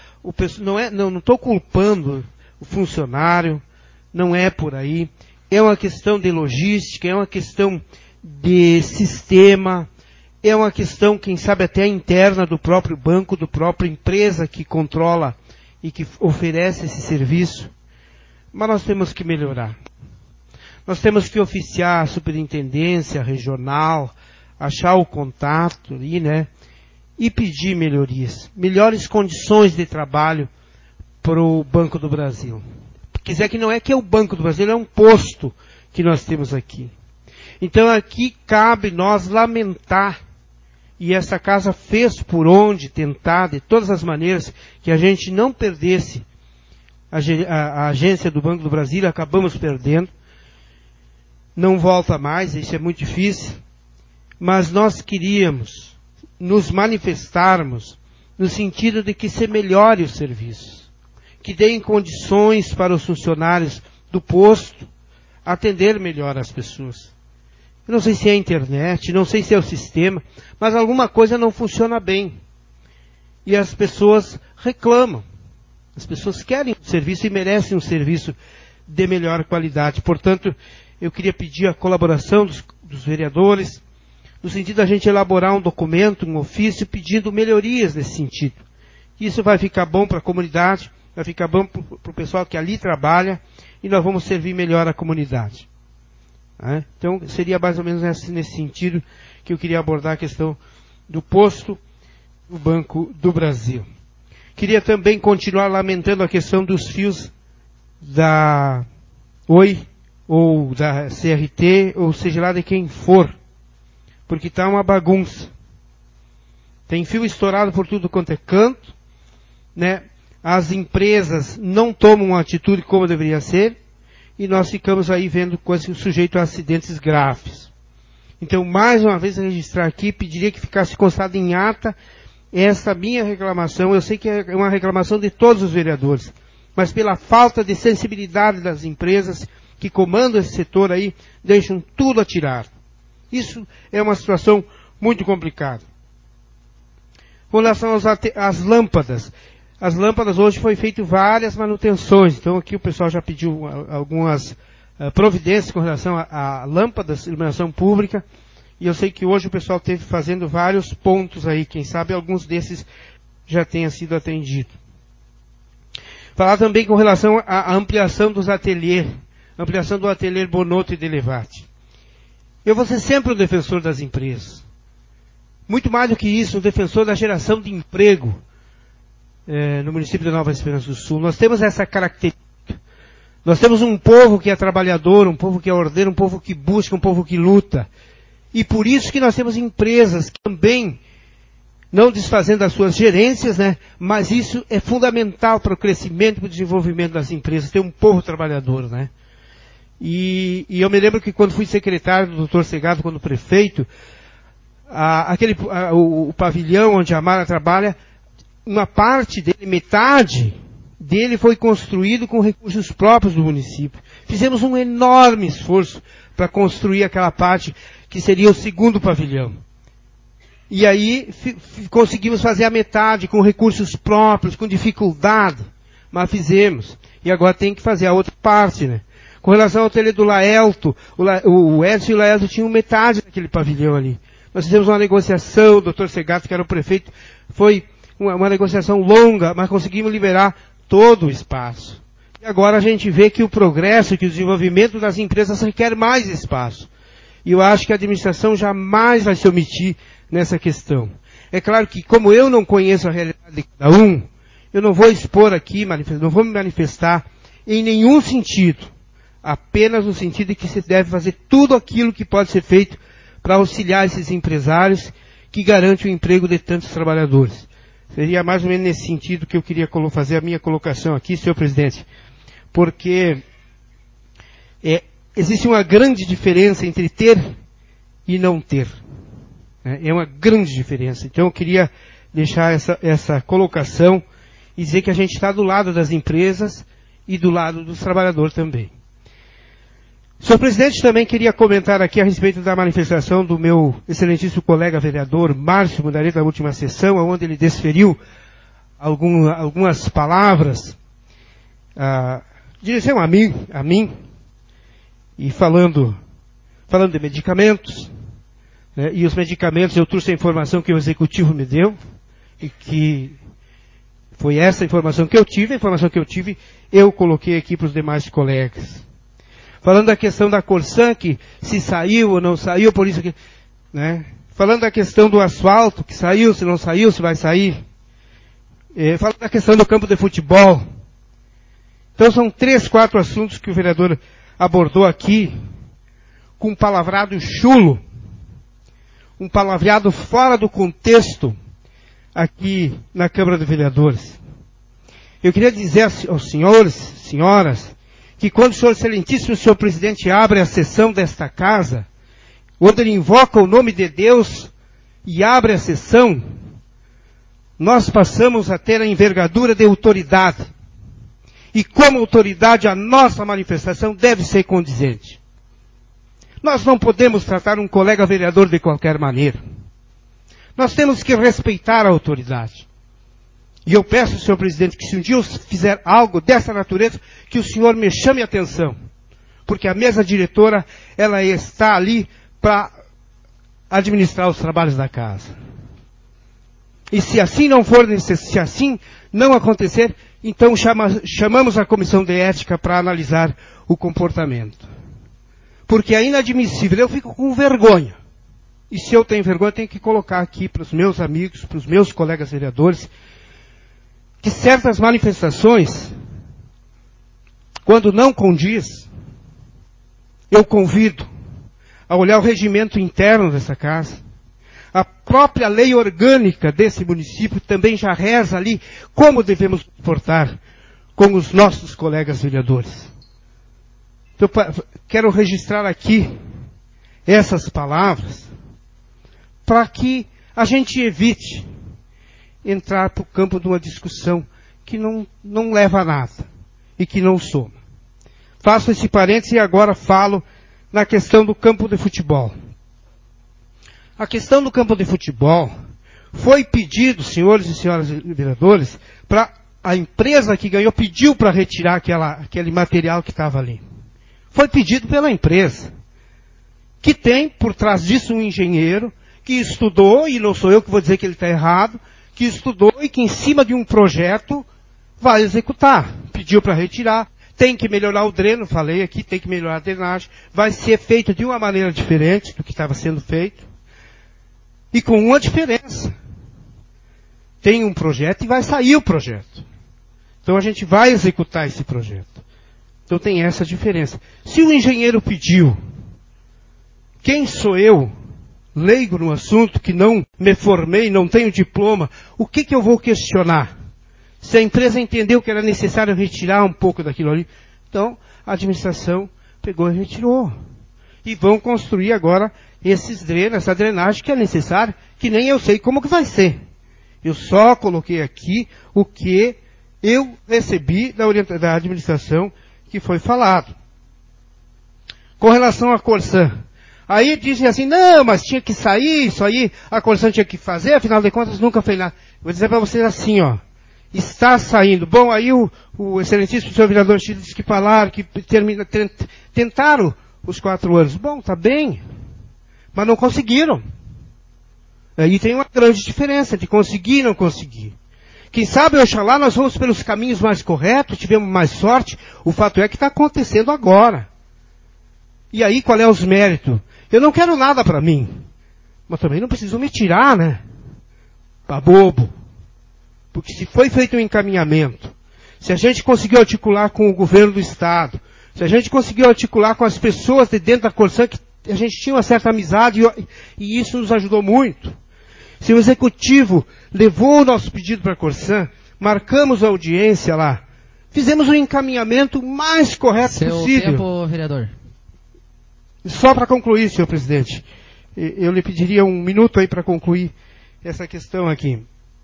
não estou culpando o funcionário, não é por aí. É uma questão de logística, é uma questão de sistema, é uma questão, quem sabe, até interna do próprio banco, da própria empresa que controla e que oferece esse serviço. Mas nós temos que melhorar. Nós temos que oficiar a superintendência regional, achar o contato ali, né? E pedir melhorias, melhores condições de trabalho para o Banco do Brasil. Quiser que não é que é o Banco do Brasil, é um posto que nós temos aqui. Então aqui cabe nós lamentar, e essa casa fez por onde tentar, de todas as maneiras, que a gente não perdesse a agência do Banco do Brasil, acabamos perdendo. Não volta mais, isso é muito difícil, mas nós queríamos nos manifestarmos no sentido de que se melhore o serviço, que deem condições para os funcionários do posto atender melhor as pessoas. Eu não sei se é a internet, não sei se é o sistema, mas alguma coisa não funciona bem. E as pessoas reclamam. As pessoas querem um serviço e merecem um serviço de melhor qualidade. Portanto, eu queria pedir a colaboração dos vereadores, no sentido da gente elaborar um documento, um ofício, pedindo melhorias nesse sentido. Isso vai ficar bom para a comunidade, vai ficar bom para o pessoal que ali trabalha, e nós vamos servir melhor a comunidade. Então, seria mais ou menos nesse sentido que eu queria abordar a questão do posto do Banco do Brasil. Queria também continuar lamentando a questão dos fios da Oi, ou da CRT, ou seja lá de quem for, porque está uma bagunça. Tem fio estourado por tudo quanto é canto, né? As empresas não tomam uma atitude como deveria ser, e nós ficamos aí vendo coisas sujeitas a acidentes graves. Então, mais uma vez, registrar aqui, pediria que ficasse constado em ata essa minha reclamação. Eu sei que é uma reclamação de todos os vereadores, mas pela falta de sensibilidade das empresas que comandam esse setor aí, deixam tudo a tirar. Isso é uma situação muito complicada. Com relação às lâmpadas. As lâmpadas hoje foi feito várias manutenções. Então aqui o pessoal já pediu algumas providências com relação a lâmpadas de iluminação pública. E eu sei que hoje o pessoal esteve fazendo vários pontos aí. Quem sabe alguns desses já tenha sido atendido. Falar também com relação à ampliação dos ateliês. Ampliação do ateliê Bonotto e Delevate. Eu vou ser sempre o defensor das empresas. muito mais do que isso, um defensor da geração de emprego no município de Nova Esperança do Sul. Nós temos essa característica. Nós temos um povo que é trabalhador, um povo que é ordeiro, um povo que busca, um povo que luta. E por isso que nós temos empresas que também, não desfazendo as suas gerências, né, mas isso é fundamental para o crescimento e para o desenvolvimento das empresas, ter um povo trabalhador, né. E eu me lembro que quando fui secretário do Dr. Segado, quando prefeito, o pavilhão onde a Mara trabalha, uma parte dele, metade dele foi construído com recursos próprios do município. Fizemos um enorme esforço para construir aquela parte que seria o segundo pavilhão. E aí conseguimos fazer a metade com recursos próprios, com dificuldade, mas fizemos. E agora tem que fazer a outra parte, né? Com relação ao tele do Laelto, o Edson e o Laelto tinham metade daquele pavilhão ali. Nós fizemos uma negociação, o Dr. Segato, que era o prefeito, foi uma negociação longa, mas conseguimos liberar todo o espaço. E agora a gente vê que o progresso, que o desenvolvimento das empresas requer mais espaço. E eu acho que a administração jamais vai se omitir nessa questão. É claro que, como eu não conheço a realidade de cada um, eu não vou expor aqui, não vou me manifestar em nenhum sentido. Apenas no sentido de que se deve fazer tudo aquilo que pode ser feito para auxiliar esses empresários que garantem o emprego de tantos trabalhadores. Seria mais ou menos nesse sentido que eu queria fazer a minha colocação aqui, senhor presidente. Porque existe uma grande diferença entre ter e não ter. É uma grande diferença. Então eu queria deixar essa colocação e dizer que a gente está do lado das empresas e do lado dos trabalhadores também. Senhor presidente, também queria comentar aqui a respeito da manifestação do meu excelentíssimo colega vereador Márcio Mundareta na última sessão, onde ele desferiu algumas palavras, direção a mim, e falando de medicamentos, né, e os medicamentos eu trouxe a informação que o executivo me deu, e que foi essa informação que eu tive, eu coloquei aqui para os demais colegas. Falando da questão da Corsan, que se saiu ou não saiu, por isso que, né? Falando da questão do asfalto, que saiu, se não saiu, se vai sair. Falando da questão do campo de futebol. Então são 3, 4 assuntos que o vereador abordou aqui, com um palavrado chulo, um palavreado fora do contexto, aqui na Câmara de Vereadores. Eu queria dizer aos senhores, senhoras, que quando o senhor excelentíssimo, senhor presidente, abre a sessão desta casa, onde ele invoca o nome de Deus e abre a sessão, nós passamos a ter a envergadura de autoridade. E como autoridade, a nossa manifestação deve ser condizente. Nós não podemos tratar um colega vereador de qualquer maneira. Nós temos que respeitar a autoridade. E eu peço, senhor presidente, que se um dia eu fizer algo dessa natureza, que o senhor me chame a atenção. Porque a mesa diretora, ela está ali para administrar os trabalhos da casa. E se assim não for, se assim não acontecer, então chamamos a comissão de ética para analisar o comportamento. Porque é inadmissível, eu fico com vergonha. E se eu tenho vergonha, eu tenho que colocar aqui para os meus amigos, para os meus colegas vereadores, que certas manifestações, quando não condiz, eu convido a olhar o regimento interno dessa casa. A própria lei orgânica desse município também já reza ali como devemos comportar com os nossos colegas vereadores. Então, quero registrar aqui essas palavras para que a gente evite entrar para o campo de uma discussão que não leva a nada e que não soma. Faço esse parênteses e agora falo na questão do campo de futebol. A questão do campo de futebol foi pedido, senhores e senhoras vereadores, para a empresa que ganhou, pediu para retirar aquele material que estava ali. Foi pedido pela empresa, que tem por trás disso um engenheiro que estudou, e não sou eu que vou dizer que ele está errado, que estudou e que em cima de um projeto vai executar. Pediu para retirar, tem que melhorar o dreno, falei aqui, tem que melhorar a drenagem, vai ser feito de uma maneira diferente do que estava sendo feito. E com uma diferença. Tem um projeto e vai sair o projeto. Então a gente vai executar esse projeto. Então tem essa diferença. Se o engenheiro pediu, quem sou eu, leigo no assunto, que não me formei, não tenho diploma, o que eu vou questionar? Se a empresa entendeu que era necessário retirar um pouco daquilo ali, então a administração pegou e retirou. E vão construir agora esses drenos, essa drenagem que é necessária, que nem eu sei como que vai ser. Eu só coloquei aqui o que eu recebi da administração que foi falado. Com relação à Corsan, aí dizem assim, não, mas tinha que sair, isso aí a Corsan tinha que fazer, afinal de contas nunca fez nada. Vou dizer para vocês assim, ó, está saindo. Bom, aí o excelentíssimo senhor vereador Chile disse que falaram, que tentaram os 4 anos. Bom, tá bem, mas não conseguiram. Aí tem uma grande diferença de conseguir e não conseguir. Quem sabe, oxalá, nós vamos pelos caminhos mais corretos, tivemos mais sorte. O fato é que está acontecendo agora. E aí, qual é os méritos? Eu não quero nada para mim. Mas também não preciso me tirar, né? Pra bobo. Porque se foi feito um encaminhamento, se a gente conseguiu articular com o governo do Estado, se a gente conseguiu articular com as pessoas de dentro da Corsan, que a gente tinha uma certa amizade e isso nos ajudou muito. Se o Executivo levou o nosso pedido para a Corsan, marcamos a audiência lá, fizemos o encaminhamento mais correto possível. Seu tempo, vereador. Só para concluir, senhor presidente, eu lhe pediria 1 minuto aí para concluir essa questão aqui.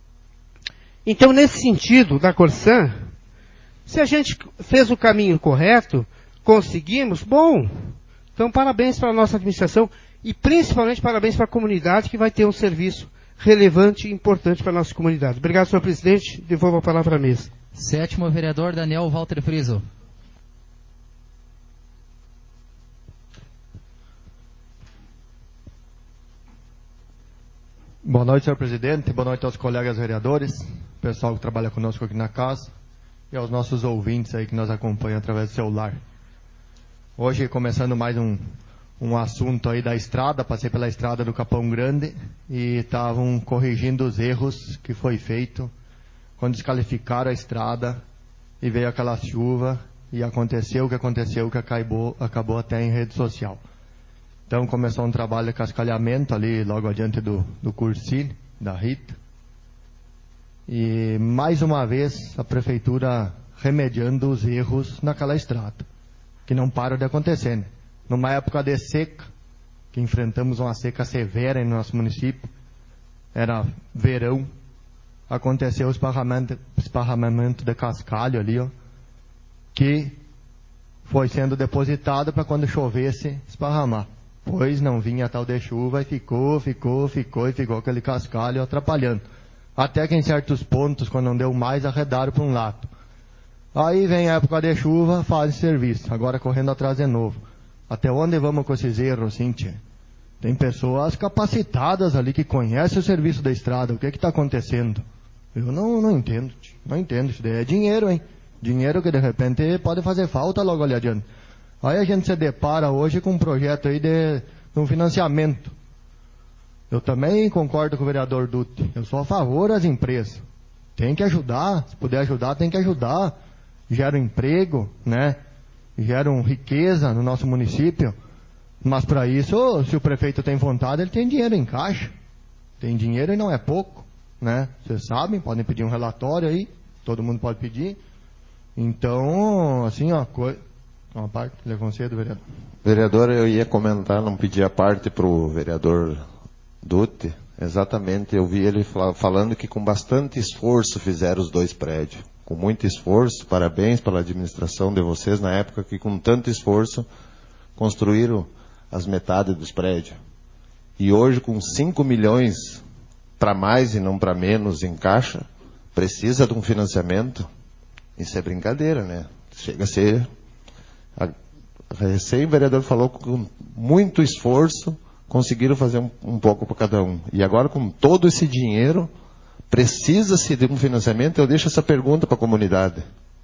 Então, nesse sentido da Corsan, se a gente fez o caminho correto, conseguimos, bom, então parabéns para a nossa administração e principalmente parabéns para a comunidade que vai ter um serviço relevante e importante para a nossa comunidade. Obrigado, senhor presidente. Devolvo a palavra à mesa. 7º vereador Daniel Walter Friso. Boa noite, senhor presidente. Boa noite aos colegas vereadores, pessoal que trabalha conosco aqui na casa e aos nossos ouvintes aí que nos acompanham através do celular. Hoje, começando mais um assunto aí da estrada, passei pela estrada do Capão Grande e estavam corrigindo os erros que foi feito quando desqualificaram a estrada e veio aquela chuva e aconteceu o que aconteceu, que acabou até em rede social. Então começou um trabalho de cascalhamento ali logo adiante do Cursine, da Rita. E mais uma vez a prefeitura remediando os erros naquela estrada, que não param de acontecer, né? Numa época de seca, que enfrentamos uma seca severa no nosso município, era verão, aconteceu o esparramamento de cascalho ali, ó, que foi sendo depositado para quando chovesse esparramar. Pois não vinha tal de chuva e ficou aquele cascalho atrapalhando. Até que em certos pontos, quando não deu mais, arredaram para um lado. Aí vem a época de chuva, faz serviço, agora correndo atrás de novo. Até onde vamos com esses erros, Cíntia? Tem pessoas capacitadas ali que conhecem o serviço da estrada. O que está acontecendo? Eu não entendo. Não entendo. Isso daí é dinheiro, hein? Dinheiro que de repente pode fazer falta logo ali adiante. Aí a gente se depara hoje com um projeto aí de um financiamento. Eu também concordo com o vereador Dutti. Eu sou a favor das empresas. Tem que ajudar. Se puder ajudar, tem que ajudar. Gera emprego, né? Geram riqueza no nosso município, mas para isso, se o prefeito tem vontade, ele tem dinheiro em caixa. Tem dinheiro e não é pouco, né? Vocês sabem, podem pedir um relatório aí, todo mundo pode pedir. Então, assim, ó, uma parte, Leconcedo, vereador. Vereador, eu ia comentar, não pedi a parte para o vereador Dutti. Exatamente, eu vi ele falando que com bastante esforço fizeram os 2 prédios. Com muito esforço, parabéns pela administração de vocês na época que com tanto esforço construíram as metades dos prédios. E hoje com 5 milhões para mais e não para menos em caixa, precisa de um financiamento. Isso é brincadeira, né? Chega a ser... Recém o vereador falou que com muito esforço conseguiram fazer um pouco para cada um. E agora com todo esse dinheiro... Precisa-se de um financiamento? Eu deixo essa pergunta para a comunidade.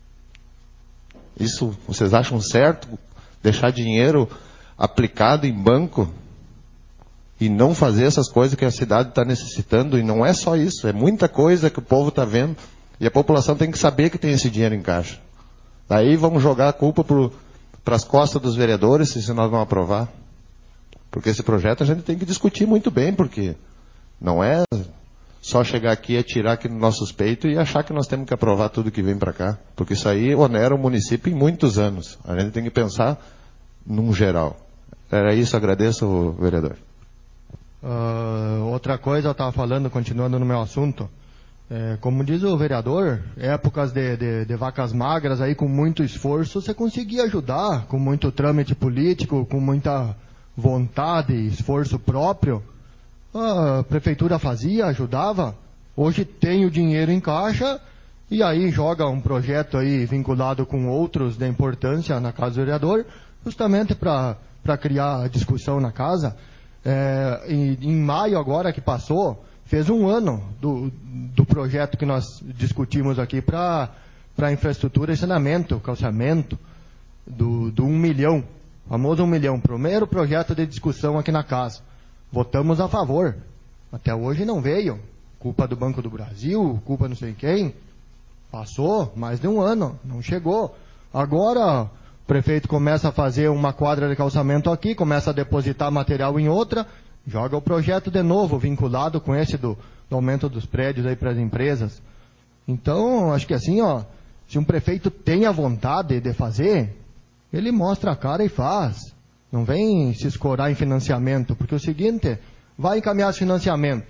Isso, vocês acham certo? Deixar dinheiro aplicado em banco? e não fazer essas coisas que a cidade está necessitando, e não é só isso, é muita coisa que o povo está vendo, e a população tem que saber que tem esse dinheiro em caixa. Daí vamos jogar a culpa para as costas dos vereadores, se nós vamos aprovar. Porque esse projeto a gente tem que discutir muito bem, porque não é só chegar aqui, atirar aqui nos nossos peitos e achar que nós temos que aprovar tudo que vem para cá. Porque isso aí onera o município em muitos anos. A gente tem que pensar num geral. Era isso, agradeço, vereador. Outra coisa, eu estava falando, continuando no meu assunto, como diz o vereador, épocas de vacas magras aí com muito esforço, você conseguia ajudar, com muito trâmite político, com muita vontade, esforço próprio, a prefeitura fazia, ajudava. Hoje tem o dinheiro em caixa e aí joga um projeto aí vinculado com outros de importância na casa do vereador, justamente para criar discussão na casa. Em maio agora que passou, fez um ano do projeto que nós discutimos aqui para infraestrutura e saneamento, calçamento, do 1 milhão, famoso 1 milhão, primeiro projeto de discussão aqui na casa. Votamos a favor. Até hoje não veio. Culpa do Banco do Brasil, culpa não sei quem. Passou mais de um ano, não chegou. Agora o prefeito começa a fazer uma quadra de calçamento aqui, começa a depositar material em outra, joga o projeto de novo, vinculado com esse do aumento dos prédios aí para as empresas. Então, acho que assim, se um prefeito tem a vontade de fazer, ele mostra a cara e faz. Não vem se escorar em financiamento, porque é o seguinte, vai encaminhar esse financiamento.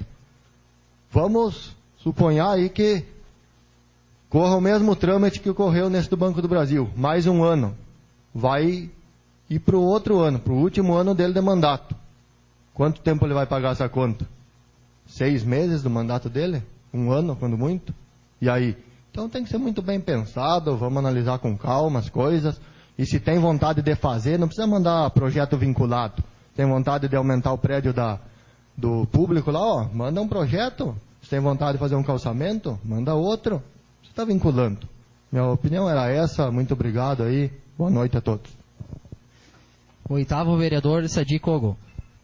Vamos suponhar aí que corra o mesmo trâmite que ocorreu nesse do Banco do Brasil, mais um ano. Vai ir para o outro ano, para o último ano dele de mandato. Quanto tempo ele vai pagar essa conta? 6 meses do mandato dele? 1 ano, quando muito? E aí? Então tem que ser muito bem pensado, vamos analisar com calma as coisas. E se tem vontade de fazer, não precisa mandar projeto vinculado. Tem vontade de aumentar o prédio do público lá, manda um projeto. Se tem vontade de fazer um calçamento, manda outro. Você está vinculando. Minha opinião era essa, muito obrigado aí. Boa noite a todos. Oitavo vereador, Sadi Kogo.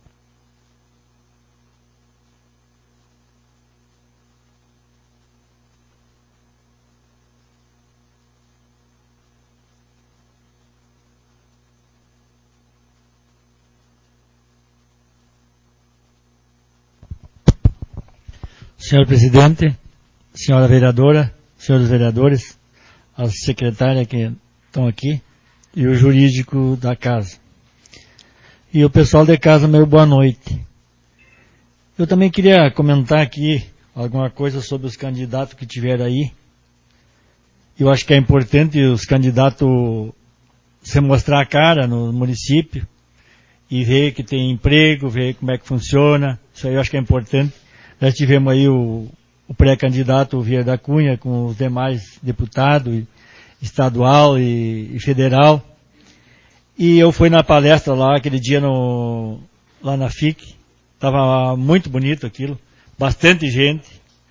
Senhor presidente, senhora vereadora, senhores vereadores, as secretárias que estão aqui e o jurídico da casa. E o pessoal da casa, meu boa noite. Eu também queria comentar aqui alguma coisa sobre os candidatos que tiveram aí. Eu acho que é importante os candidatos se mostrar a cara no município e ver que tem emprego, ver como é que funciona. Isso aí eu acho que é importante. Já tivemos aí o pré-candidato o Vieira da Cunha com os demais deputados, estadual e federal. E eu fui na palestra lá, aquele dia lá na FIC. Estava muito bonito aquilo, bastante gente.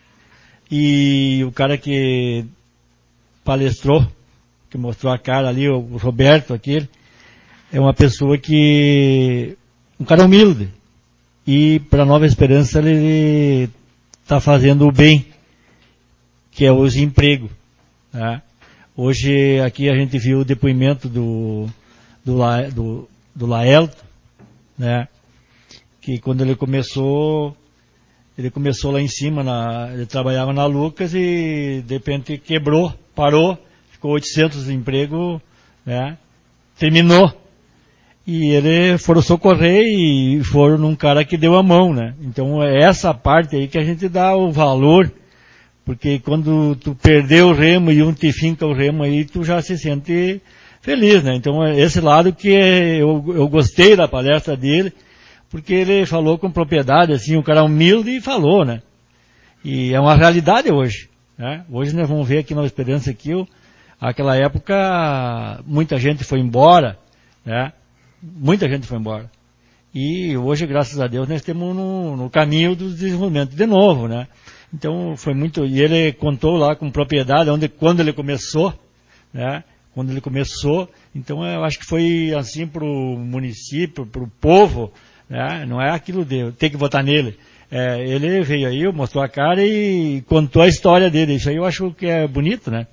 E o cara que palestrou, que mostrou a cara ali, o Roberto, aquele, é uma pessoa um cara humilde. E para Nova Esperança ele está fazendo o bem, que é os empregos. Né? Hoje aqui a gente viu o depoimento do Laelto, né? Que quando ele começou lá em cima, ele trabalhava na Lucas e de repente quebrou, parou, ficou 800 empregos, né? Terminou. E eles foram socorrer e foram num cara que deu a mão, né? Então é essa parte aí que a gente dá o valor, porque quando tu perdeu o remo e te finca o remo aí, tu já se sente feliz, né? Então é esse lado que eu gostei da palestra dele, porque ele falou com propriedade, assim, um cara humilde e falou, né? E é uma realidade hoje, né? Hoje nós vamos ver aqui na Esperança que aquela época muita gente foi embora, né? Muita gente foi embora. E hoje, graças a Deus, nós estamos no caminho do desenvolvimento de novo, né? Então, foi muito... E ele contou lá com propriedade, quando ele começou, né? Então, eu acho que foi assim para o município, para o povo, né? Não é aquilo de ter que votar nele. Ele veio aí, mostrou a cara e contou a história dele. Isso aí eu acho que é bonito, né?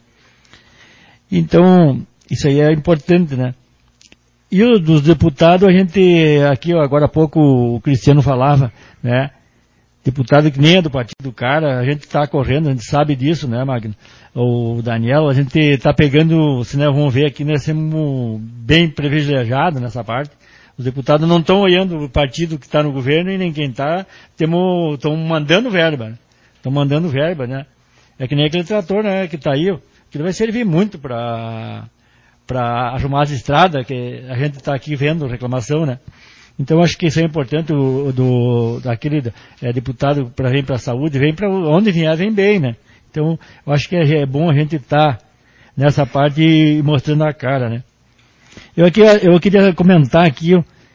Então, isso aí é importante, né? E dos deputados, a gente, aqui agora há pouco o Cristiano falava, né? Deputado que nem é do partido do cara, a gente está correndo, a gente sabe disso, né, Magno? O Daniel, a gente está pegando, se nós vamos ver aqui, nós somos bem privilegiados nessa parte. Os deputados não estão olhando o partido que está no governo e nem quem está, estão mandando verba. Estão mandando verba, né? É que nem aquele trator, né, que está aí, ó, que vai servir muito para arrumar as estradas, que a gente está aqui vendo reclamação, né? Então acho que isso é importante, daquele deputado para vir para a saúde, vem para onde vier, vem bem, né? Então eu acho que é bom a gente estar nessa parte e mostrando a cara, né? Eu queria comentar aqui,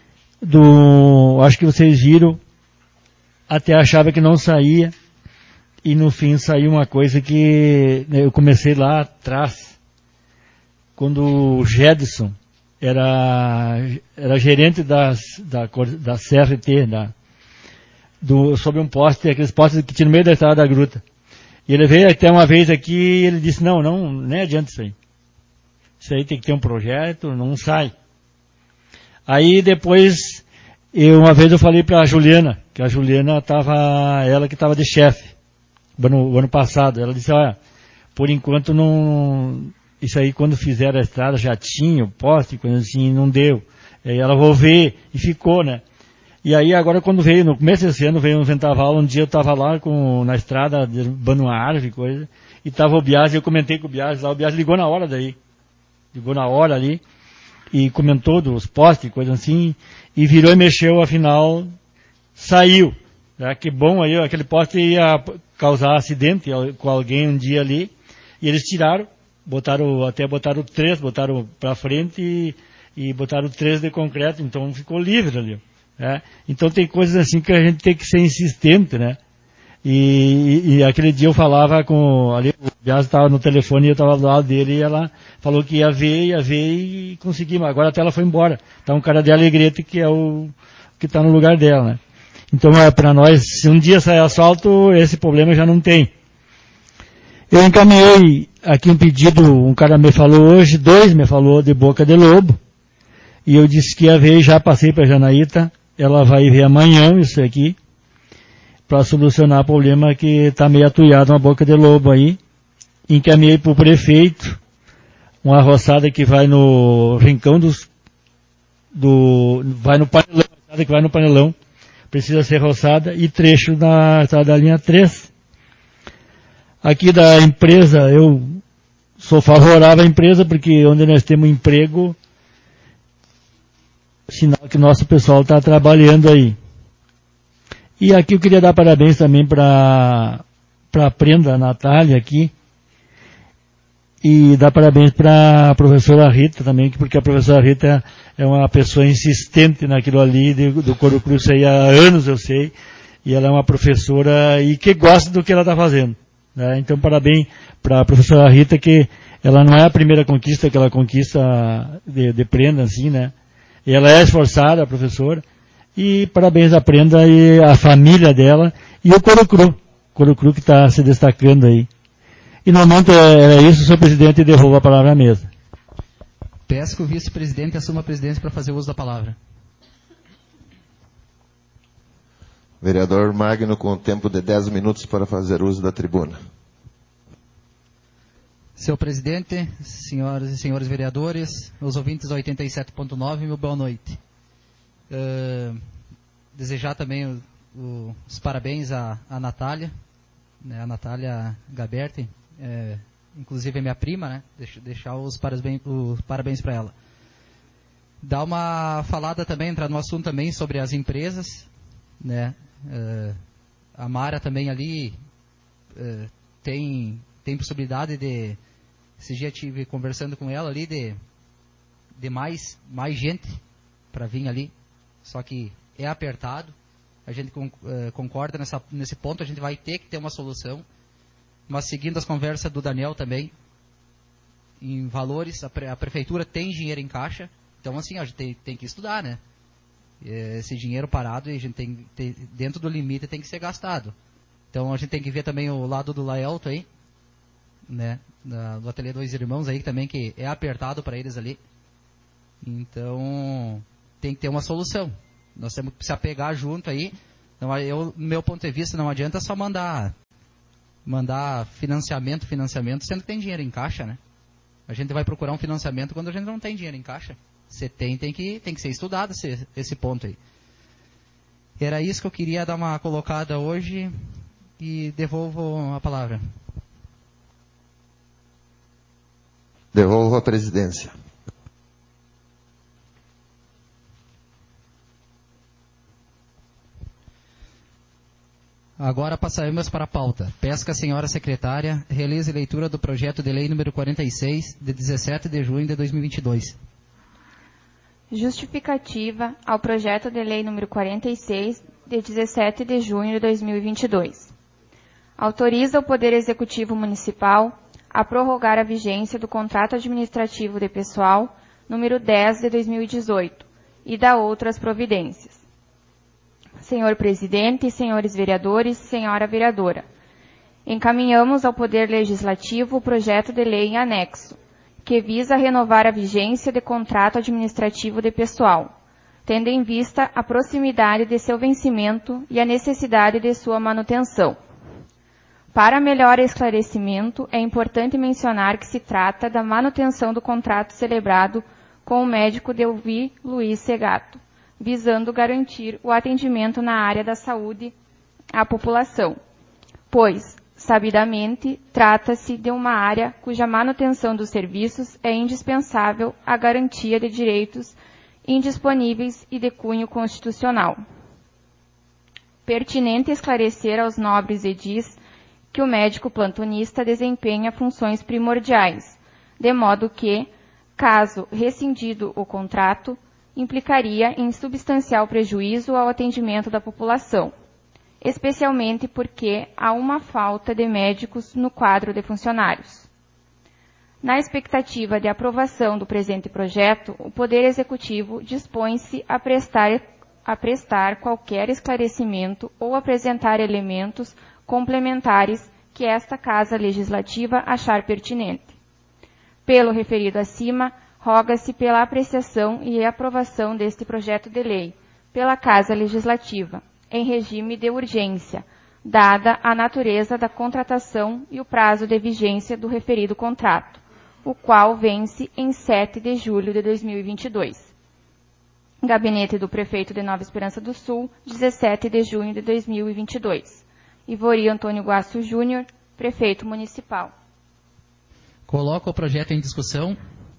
acho que vocês viram, até achava que não saía, e no fim saiu uma coisa que eu comecei lá atrás, quando o Jedson era gerente da CRT, sobre um poste, aqueles postes que tinha no meio da estrada da gruta. E ele veio até uma vez aqui e ele disse, não adianta isso aí. Isso aí tem que ter um projeto, não sai. Aí depois, uma vez eu falei para a Juliana, que a Juliana ela que estava de chefe, o ano passado. Ela disse, olha, por enquanto não... Isso aí, quando fizeram a estrada, já tinha o poste, coisa assim, não deu. Aí ela vou ver, e ficou, né? E aí, agora, quando veio, no começo desse ano, veio um ventaval, um dia eu estava lá na estrada, derrubando uma árvore, coisa, e estava o Biase, eu comentei com o Biase lá, o Biase ligou na hora daí. Ligou na hora ali, e comentou dos postes, coisa assim, e virou e mexeu, afinal, saiu. Né? Que bom aí, aquele poste ia causar acidente com alguém um dia ali, e eles tiraram, botaram 3, botaram para frente e botaram 3 de concreto, então ficou livre ali. Né? Então tem coisas assim que a gente tem que ser insistente, né? E aquele dia eu falava ali, o Bias estava no telefone e eu estava do lado dele e ela falou que ia ver e conseguimos. Agora até ela foi embora. Tá um cara de Alegrete que é o que está no lugar dela, né? Então para nós, se um dia sair asfalto, esse problema já não tem. Eu encaminhei aqui um pedido, um cara me falou hoje, 2 me falou de Boca de Lobo, e eu disse que ia ver, já passei para a Janaíta, ela vai ver amanhã isso aqui, para solucionar o problema que está meio atulhado uma Boca de Lobo aí. Encaminhei para o prefeito, uma roçada que vai no rincão vai no panelão, roçada que vai no panelão, precisa ser roçada, e trecho da linha 3. Aqui da empresa, eu sou favorável à empresa, porque onde nós temos emprego, sinal que nosso pessoal está trabalhando aí. E aqui eu queria dar parabéns também para a Prenda, a Natália aqui, e dar parabéns para a professora Rita também, porque a professora Rita é uma pessoa insistente naquilo ali do Coro Cruz aí há anos, eu sei, e ela é uma professora e que gosta do que ela está fazendo. Né? Então, parabéns para a professora Rita, que ela não é a primeira conquista que ela conquista de Prenda, assim, né? E ela é esforçada, a professora, e parabéns à Prenda e à família dela, e o Coro Cru que está se destacando aí. E no momento era isso, senhor presidente, e devolvo a palavra à mesa. Peço que o vice-presidente assuma a presidência para fazer uso da palavra. Vereador Magno, com tempo de 10 minutos para fazer uso da tribuna. Senhor presidente, senhoras e senhores vereadores, os ouvintes da 87.9, meu boa noite. Desejar também os parabéns à Natália, né, a Natália Gaberti, inclusive é minha prima, né, deixar os parabéns para ela. Dar uma falada também, entrar no assunto também sobre as empresas, né, a Mara também ali tem possibilidade de, esse dia estive conversando com ela ali de mais gente para vir ali, só que é apertado, a gente concorda nesse ponto, a gente vai ter que ter uma solução, mas seguindo as conversas do Daniel também, em valores, a prefeitura tem dinheiro em caixa, então assim, a gente tem que estudar, né? Esse dinheiro parado, e a gente tem dentro do limite tem que ser gastado. Então a gente tem que ver também o lado do Laelto aí, né, do Ateliê Dois Irmãos aí também, que é apertado para eles ali. Então tem que ter uma solução. Nós temos que se apegar junto aí. Então, meu ponto de vista, não adianta só mandar financiamento, sendo que tem dinheiro em caixa, né? A gente vai procurar um financiamento quando a gente não tem dinheiro em caixa. Você tem que ser estudado esse ponto aí. Era isso que eu queria dar uma colocada hoje e devolvo a palavra. Devolvo a presidência. Agora passaremos para a pauta. Peço que a senhora secretária realize leitura do projeto de lei número 46, de 17 de junho de 2022. Justificativa ao projeto de lei número 46, de 17 de junho de 2022. Autoriza o Poder Executivo Municipal a prorrogar a vigência do contrato administrativo de pessoal número 10 de 2018 e dá outras providências. Senhor Presidente, senhores vereadores, senhora vereadora, encaminhamos ao Poder Legislativo o projeto de lei em anexo, que visa renovar a vigência de contrato administrativo de pessoal, tendo em vista a proximidade de seu vencimento e a necessidade de sua manutenção. Para melhor esclarecimento, é importante mencionar que se trata da manutenção do contrato celebrado com o médico Delvi Luiz Segato, visando garantir o atendimento na área da saúde à população, pois, sabidamente, trata-se de uma área cuja manutenção dos serviços é indispensável à garantia de direitos indisponíveis e de cunho constitucional. Pertinente esclarecer aos nobres edis que o médico plantonista desempenha funções primordiais, de modo que, caso rescindido o contrato, implicaria em substancial prejuízo ao atendimento da população, especialmente porque há uma falta de médicos no quadro de funcionários. Na expectativa de aprovação do presente projeto, o Poder Executivo dispõe-se a prestar qualquer esclarecimento ou apresentar elementos complementares que esta Casa Legislativa achar pertinente. Pelo referido acima, roga-se pela apreciação e aprovação deste projeto de lei pela Casa Legislativa, em regime de urgência, dada a natureza da contratação e o prazo de vigência do referido contrato, o qual vence em 7 de julho de 2022. Gabinete do Prefeito de Nova Esperança do Sul, 17 de junho de 2022. Ivori Antônio Guasso Júnior, Prefeito Municipal. Coloco o projeto em discussão.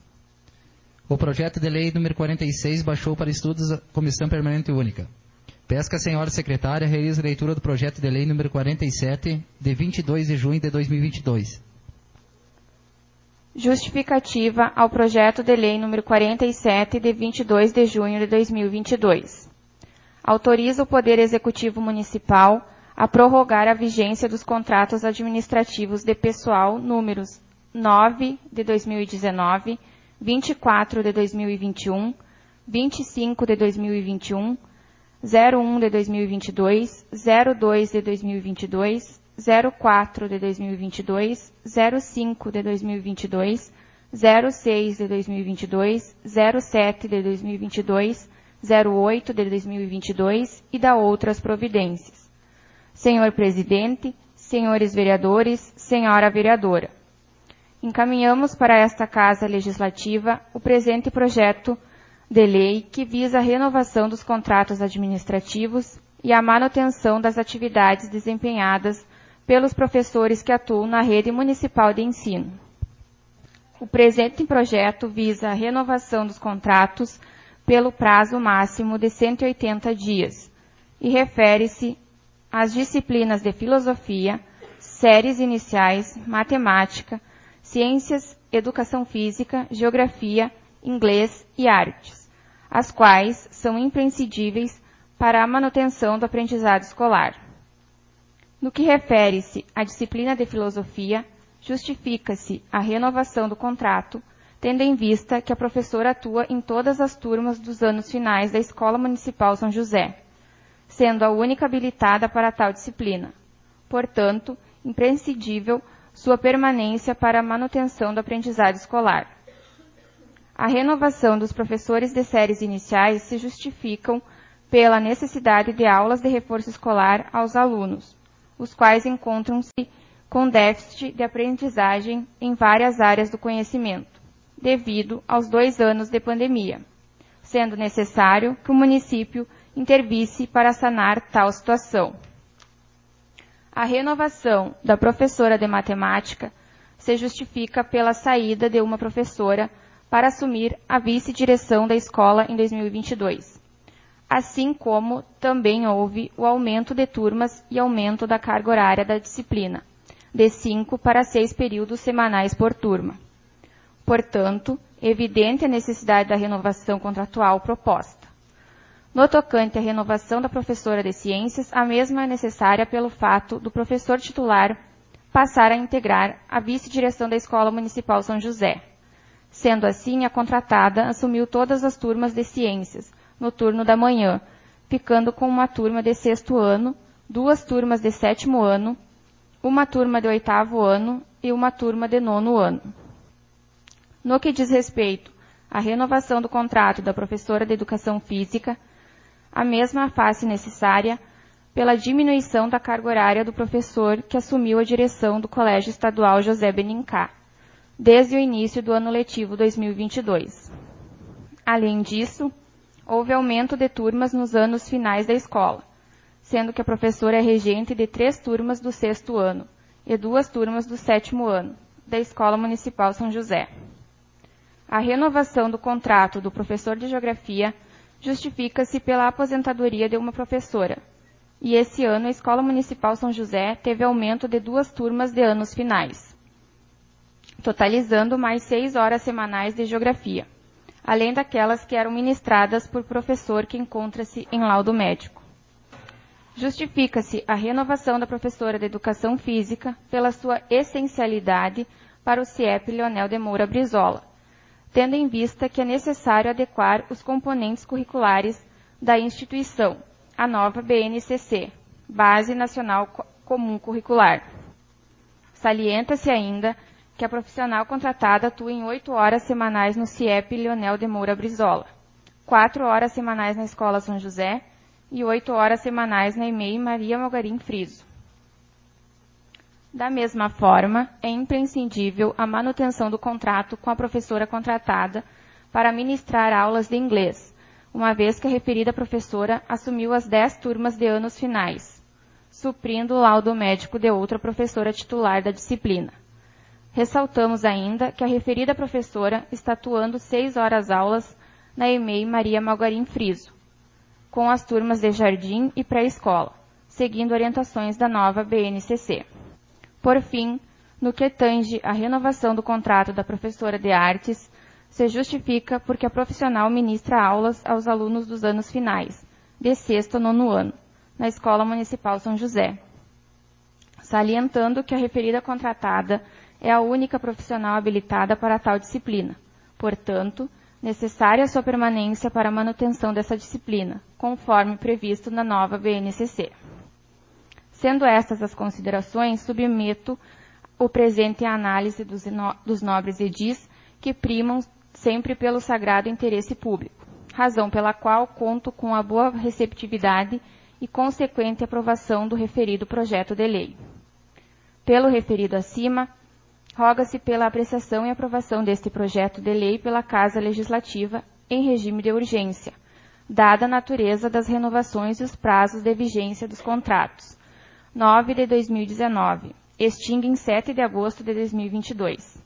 O projeto de lei número 46 baixou para estudos da Comissão Permanente Única. Peço que a senhora secretária realize a leitura do projeto de lei número 47, de 22 de junho de 2022. Justificativa ao projeto de lei número 47, de 22 de junho de 2022. Autoriza o Poder Executivo Municipal a prorrogar a vigência dos contratos administrativos de pessoal números 9 de 2019, 24 de 2021, 25 de 2021, 01 de 2022, 02 de 2022, 04 de 2022, 05 de 2022, 06 de 2022, 07 de 2022, 08 de 2022 e da outras providências. Senhor Presidente, senhores vereadores, senhora vereadora, encaminhamos para esta Casa Legislativa o presente projeto de lei que visa a renovação dos contratos administrativos e a manutenção das atividades desempenhadas pelos professores que atuam na rede municipal de ensino. O presente projeto visa a renovação dos contratos pelo prazo máximo de 180 dias e refere-se às disciplinas de filosofia, séries iniciais, matemática, ciências, educação física, geografia, inglês e artes, as quais são imprescindíveis para a manutenção do aprendizado escolar. No que refere-se à disciplina de filosofia, justifica-se a renovação do contrato tendo em vista que a professora atua em todas as turmas dos anos finais da Escola Municipal São José, sendo a única habilitada para tal disciplina. Portanto, imprescindível sua permanência para a manutenção do aprendizado escolar. A renovação dos professores de séries iniciais se justificam pela necessidade de aulas de reforço escolar aos alunos, os quais encontram-se com déficit de aprendizagem em várias áreas do conhecimento, devido aos 2 anos de pandemia, sendo necessário que o município intervisse para sanar tal situação. A renovação da professora de matemática se justifica pela saída de uma professora para assumir a vice-direção da escola em 2022, assim como também houve o aumento de turmas e aumento da carga horária da disciplina, de 5 para 6 períodos semanais por turma. Portanto, evidente a necessidade da renovação contratual proposta. No tocante à renovação da professora de ciências, a mesma é necessária pelo fato do professor titular passar a integrar a vice-direção da Escola Municipal São José. Sendo assim, a contratada assumiu todas as turmas de ciências, no turno da manhã, ficando com uma turma de 6º ano, 2 turmas de 7º ano, uma turma de 8º ano e uma turma de 9º ano. No que diz respeito à renovação do contrato da professora de Educação Física, a mesma faz-se necessária pela diminuição da carga horária do professor que assumiu a direção do Colégio Estadual José Benincá, desde o início do ano letivo 2022. Além disso, houve aumento de turmas nos anos finais da escola, sendo que a professora é regente de 3 turmas do 6º ano e 2 turmas do 7º ano da Escola Municipal São José. A renovação do contrato do professor de Geografia justifica-se pela aposentadoria de uma professora, e esse ano a Escola Municipal São José teve aumento de 2 turmas de anos finais, totalizando mais 6 horas semanais de Geografia, além daquelas que eram ministradas por professor que encontra-se em laudo médico. Justifica-se a renovação da professora de Educação Física pela sua essencialidade para o CIEP Leonel de Moura Brizola, tendo em vista que é necessário adequar os componentes curriculares da instituição, a nova BNCC, Base Nacional Comum Curricular. Salienta-se ainda que a profissional contratada atua em 8 horas semanais no CIEP Leonel de Moura Brizola, 4 horas semanais na Escola São José e 8 horas semanais na EMEI Maria Malgarim Friso. Da mesma forma, é imprescindível a manutenção do contrato com a professora contratada para ministrar aulas de inglês, uma vez que a referida professora assumiu as 10 turmas de anos finais, suprindo o laudo médico de outra professora titular da disciplina. Ressaltamos ainda que a referida professora está atuando 6 horas aulas na EMEI Maria Malgarim Friso, com as turmas de jardim e pré-escola, seguindo orientações da nova BNCC. Por fim, no que tange à renovação do contrato da professora de artes, se justifica porque a profissional ministra aulas aos alunos dos anos finais, de 6º a 9º ano, na Escola Municipal São José, salientando que a referida contratada é a única profissional habilitada para tal disciplina. Portanto, necessária a sua permanência para a manutenção dessa disciplina, conforme previsto na nova BNCC. Sendo estas as considerações, submeto o presente à análise dos nobres edis que primam sempre pelo sagrado interesse público, razão pela qual conto com a boa receptividade e consequente aprovação do referido projeto de lei. Pelo referido acima, roga-se pela apreciação e aprovação deste projeto de lei pela Casa Legislativa em regime de urgência, dada a natureza das renovações e os prazos de vigência dos contratos. 9 de 2019, extingue em 7 de agosto de 2022.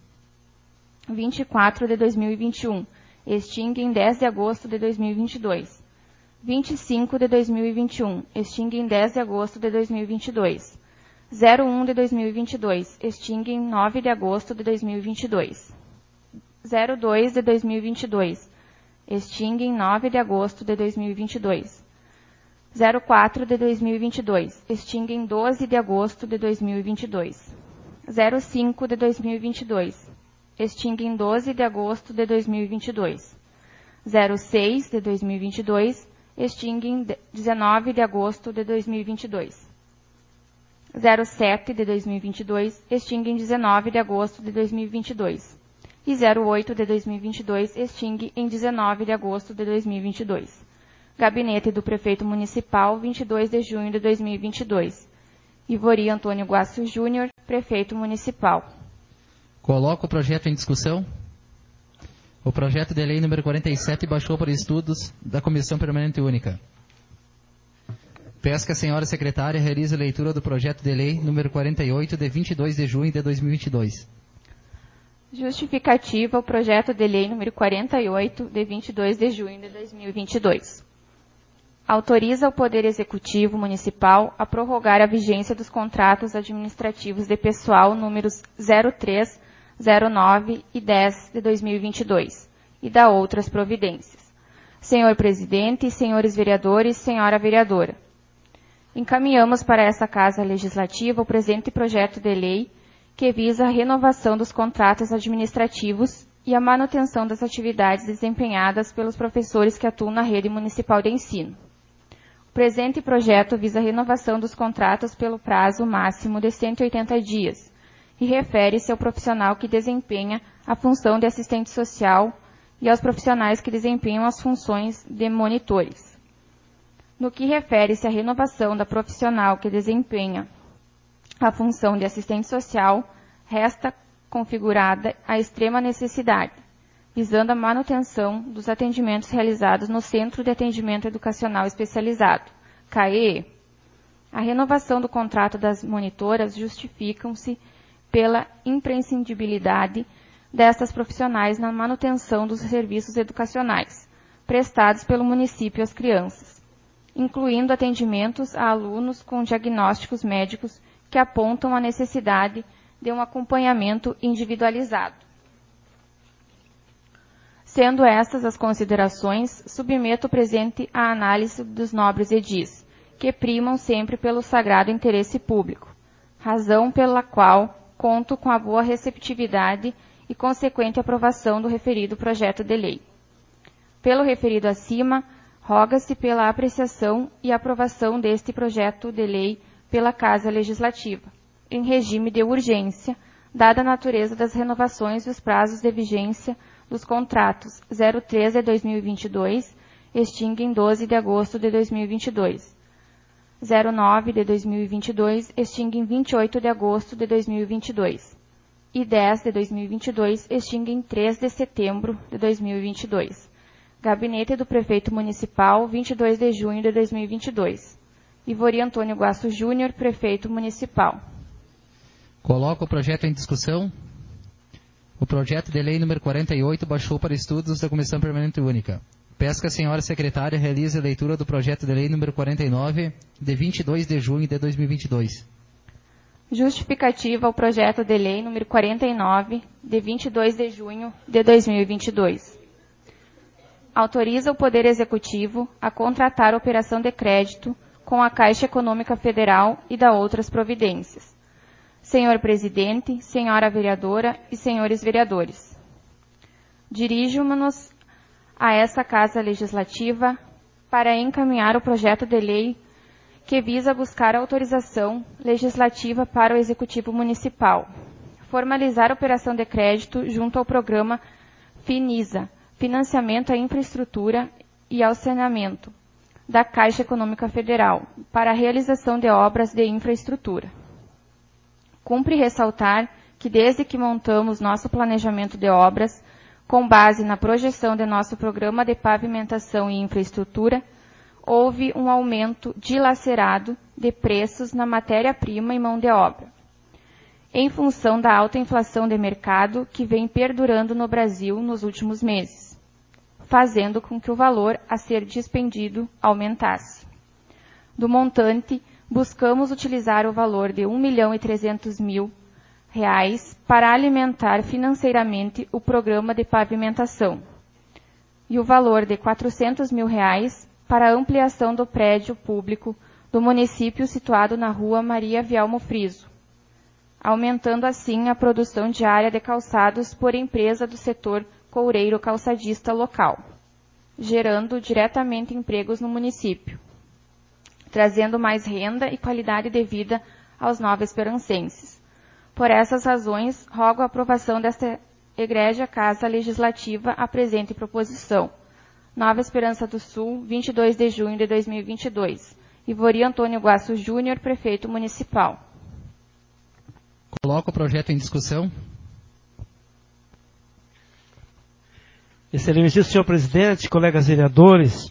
24 de 2021, extingue em 10 de agosto de 2022. 25 de 2021, extingue em 10 de agosto de 2022. 01 de 2022, extingue em 9 de agosto de 2022. 02 de 2022, extingue em 9 de agosto de 2022. 04 de 2022, extingue em 12 de agosto de 2022. 05 de 2022, extingue em 12 de agosto de 2022. 06 de 2022, extingue em 19 de agosto de 2022. 07 de 2022, extingue em 19 de agosto de 2022. E 08 de 2022, extingue em 19 de agosto de 2022. Gabinete do Prefeito Municipal, 22 de junho de 2022. Ivori Antônio Guasso Júnior, Prefeito Municipal. Coloco o projeto em discussão. O projeto de lei número 47 baixou para estudos da Comissão Permanente Única. Peço que a senhora secretária realize a leitura do projeto de lei número 48, de 22 de junho de 2022. Justificativa, o projeto de lei número 48, de 22 de junho de 2022. Autoriza o Poder Executivo Municipal a prorrogar a vigência dos contratos administrativos de pessoal números 03, 09 e 10 de 2022 e da outras providências. Senhor Presidente, senhores vereadores, senhora vereadora, encaminhamos para essa Casa Legislativa o presente projeto de lei que visa a renovação dos contratos administrativos e a manutenção das atividades desempenhadas pelos professores que atuam na rede municipal de ensino. O presente projeto visa a renovação dos contratos pelo prazo máximo de 180 dias e refere-se ao profissional que desempenha a função de assistente social e aos profissionais que desempenham as funções de monitores. No que refere-se à renovação da profissional que desempenha a função de assistente social, resta configurada a extrema necessidade, visando a manutenção dos atendimentos realizados no Centro de Atendimento Educacional Especializado, CAEE. A renovação do contrato das monitoras justificam-se pela imprescindibilidade destas profissionais na manutenção dos serviços educacionais prestados pelo município às crianças, incluindo atendimentos a alunos com diagnósticos médicos que apontam a necessidade de um acompanhamento individualizado. Sendo estas as considerações, submeto o presente à análise dos nobres edis, que primam sempre pelo sagrado interesse público, razão pela qual conto com a boa receptividade e consequente aprovação do referido projeto de lei. Pelo referido acima, roga-se pela apreciação e aprovação deste projeto de lei pela Casa Legislativa, em regime de urgência, dada a natureza das renovações e os prazos de vigência dos contratos 03 de 2022, extingue em 12 de agosto de 2022. 09 de 2022, extingue em 28 de agosto de 2022. E 10 de 2022, extingue em 3 de setembro de 2022. Gabinete do Prefeito Municipal, 22 de junho de 2022. Ivori Antônio Guasso Júnior, Prefeito Municipal. Coloco o projeto em discussão. O projeto de lei número 48 baixou para estudos da Comissão Permanente Única. Peço que a senhora secretária realize a leitura do projeto de lei número 49, de 22 de junho de 2022. Justificativa ao projeto de lei número 49, de 22 de junho de 2022. Autoriza o Poder Executivo a contratar operação de crédito com a Caixa Econômica Federal e da outras providências. Senhor Presidente, senhora vereadora e senhores vereadores, dirijo-nos a essa Casa Legislativa para encaminhar o projeto de lei que visa buscar autorização legislativa para o Executivo Municipal, formalizar a operação de crédito junto ao programa FINISA, Financiamento à Infraestrutura e ao Saneamento, da Caixa Econômica Federal, para a realização de obras de infraestrutura. Cumpre ressaltar que desde que montamos nosso planejamento de obras, com base na projeção de nosso programa de pavimentação e infraestrutura, houve um aumento dilacerado de preços na matéria-prima e mão de obra, em função da alta inflação de mercado que vem perdurando no Brasil nos últimos meses, fazendo com que o valor a ser dispendido aumentasse. Do montante, buscamos utilizar o valor de R$ 1.300.000 para alimentar financeiramente o programa de pavimentação e o valor de R$ 400.000 para a ampliação do prédio público do município situado na Rua Maria Vielmo Friso, aumentando assim a produção diária de calçados por empresa do setor coureiro calçadista local, gerando diretamente empregos no município, trazendo mais renda e qualidade de vida aos nova-esperancenses. Por essas razões, rogo a aprovação desta egrégia Casa Legislativa a presente proposição. Nova Esperança do Sul, 22 de junho de 2022. Ivori Antônio Guaço Júnior, Prefeito Municipal. Coloco o projeto em discussão. Excelentíssimo senhor presidente, colegas vereadores,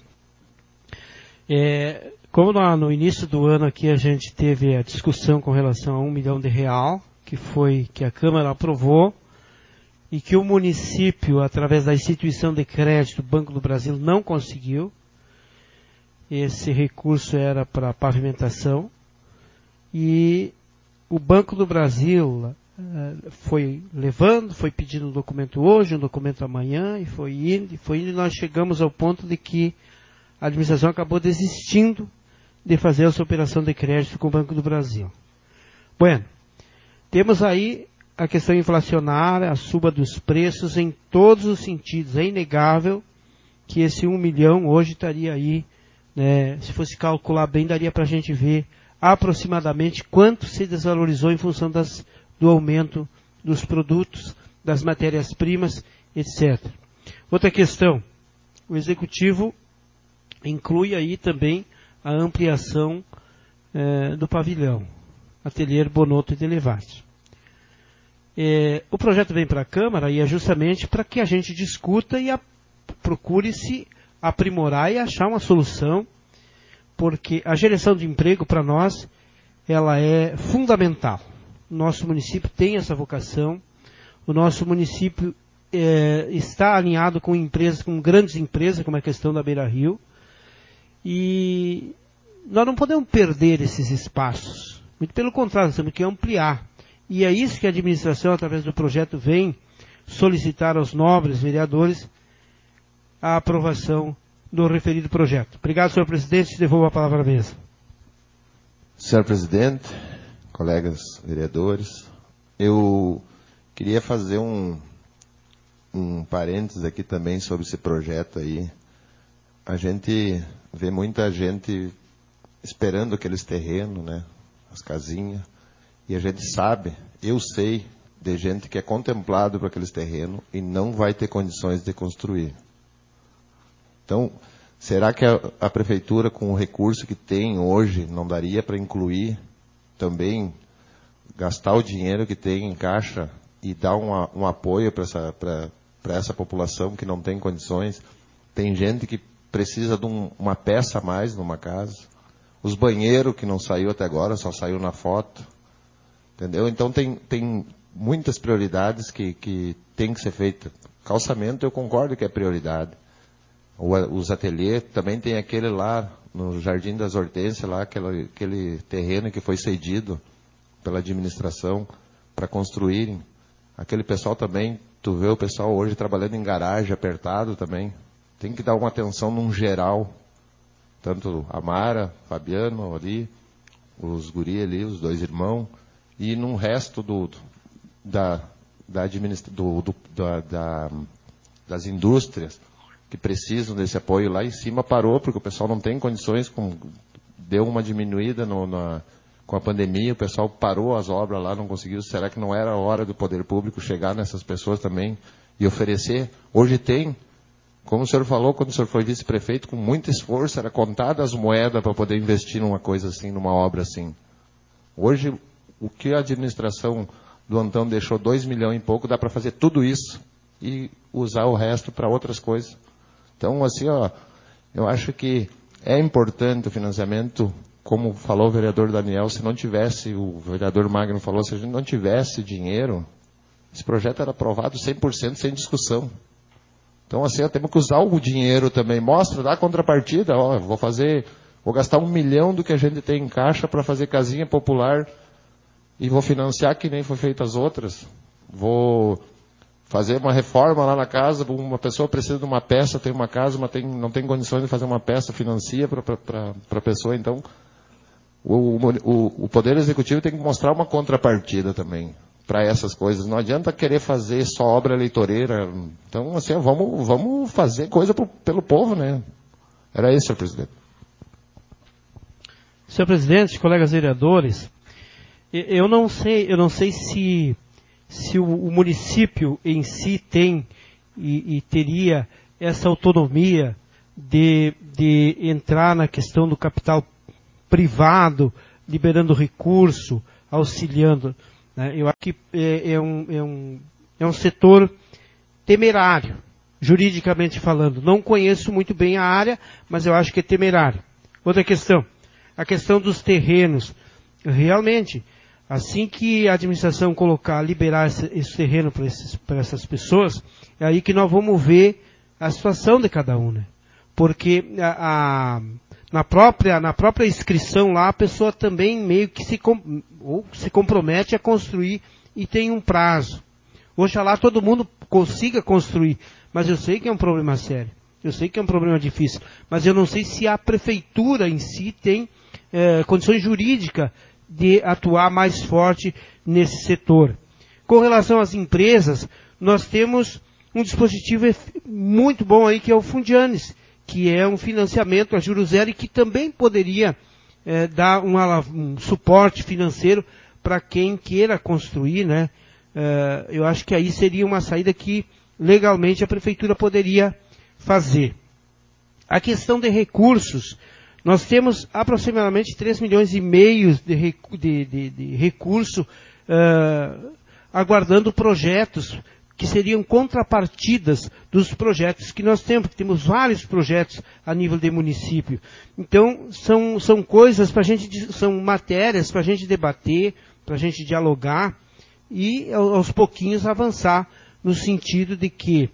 como no início do ano aqui a gente teve a discussão com relação a R$1 milhão, que a Câmara aprovou, e que o município, através da instituição de crédito, o Banco do Brasil, não conseguiu. Esse recurso era para pavimentação, e o Banco do Brasil foi pedindo um documento hoje, um documento amanhã, e foi indo, e nós chegamos ao ponto de que a administração acabou desistindo de fazer essa operação de crédito com o Banco do Brasil. Bueno, temos aí a questão inflacionária, a suba dos preços em todos os sentidos. É inegável que esse 1 milhão hoje estaria aí, né, se fosse calcular bem, daria para a gente ver aproximadamente quanto se desvalorizou em função do aumento dos produtos, das matérias-primas, etc. Outra questão, o Executivo inclui aí também a ampliação do pavilhão, Ateliê Bonotto e Delevarte. O projeto vem para a Câmara e é justamente para que a gente discuta e procure se aprimorar e achar uma solução, porque a geração de emprego para nós ela é fundamental. O nosso município tem essa vocação, o nosso município está alinhado com empresas, com grandes empresas, como a questão da Beira Rio, e nós não podemos perder esses espaços. Muito pelo contrário, nós temos que ampliar. E é isso que a administração, através do projeto, vem solicitar aos nobres vereadores a aprovação do referido projeto. Obrigado, senhor presidente. Devolvo a palavra à mesa. Senhor presidente, colegas vereadores, eu queria fazer um parênteses aqui também sobre esse projeto aí. A gente vê muita gente esperando aqueles terrenos, né, as casinhas, e a gente sabe, eu sei, de gente que é contemplado por aqueles terrenos e não vai ter condições de construir. Então, será que a prefeitura, com o recurso que tem hoje, não daria para incluir também, gastar o dinheiro que tem em caixa e dar um apoio para essa população que não tem condições? Tem gente que precisa de uma peça a mais numa casa. Os banheiros, que não saiu até agora, só saiu na foto. Entendeu? Então tem muitas prioridades que tem que ser feitas. Calçamento, eu concordo que é prioridade. Os ateliês, também tem aquele lá, no Jardim das Hortênsias, lá, aquele terreno que foi cedido pela administração para construírem. Aquele pessoal também, tu vê o pessoal hoje trabalhando em garagem, apertado também. Tem que dar uma atenção num geral. Tanto a Mara, Fabiano ali, os guri ali, os dois irmãos, e no resto das indústrias que precisam desse apoio. Lá em cima parou, porque o pessoal não tem condições, deu uma diminuída com a pandemia, o pessoal parou as obras lá, não conseguiu. Será que não era a hora do poder público chegar nessas pessoas também e oferecer? Hoje tem, como o senhor falou, quando o senhor foi vice-prefeito, com muito esforço, era contadas as moedas para poder investir numa coisa assim, numa obra assim. Hoje, o que a administração do Antão deixou 2 milhões e pouco, dá para fazer tudo isso e usar o resto para outras coisas. Então, assim, eu acho que é importante o financiamento, como falou o vereador Daniel, se não tivesse, o vereador Magno falou, se a gente não tivesse dinheiro, esse projeto era aprovado 100% sem discussão. Então, assim, temos que usar o dinheiro também. Mostra, dá contrapartida, vou gastar 1 milhão do que a gente tem em caixa para fazer casinha popular e vou financiar que nem foi feito as outras. Vou fazer uma reforma lá na casa, uma pessoa precisa de uma peça, tem uma casa, mas não tem condições de fazer uma peça, financia para a pessoa. Então, O Poder Executivo tem que mostrar uma contrapartida também para essas coisas. Não adianta querer fazer só obra eleitoreira. Então, assim, vamos fazer coisa pelo povo, né? Era isso, senhor presidente. Senhor presidente, colegas vereadores, eu não sei se o município em si tem e teria essa autonomia de entrar na questão do capital privado, liberando recurso, auxiliando. Né? Eu acho que é um setor temerário, juridicamente falando. Não conheço muito bem a área, mas eu acho que é temerário. Outra questão, a questão dos terrenos. Realmente, assim que a administração liberar esse terreno para essas pessoas, é aí que nós vamos ver a situação de cada um, né? Porque na própria inscrição lá, a pessoa também meio que se compromete a construir e tem um prazo. Oxalá todo mundo consiga construir, mas eu sei que é um problema sério. Eu sei que é um problema difícil, mas eu não sei se a prefeitura em si tem condições jurídicas de atuar mais forte nesse setor. Com relação às empresas, nós temos um dispositivo muito bom aí, que é o Fundianes, que é um financiamento a juros zero e que também poderia dar um suporte financeiro para quem queira construir, né? Eu acho que aí seria uma saída que legalmente a prefeitura poderia fazer. A questão de recursos, nós temos aproximadamente 3 milhões e meio de recurso aguardando projetos que seriam contrapartidas dos projetos que nós temos, porque temos vários projetos a nível de município. Então, são coisas são matérias para a gente debater, para a gente dialogar e aos pouquinhos avançar no sentido de que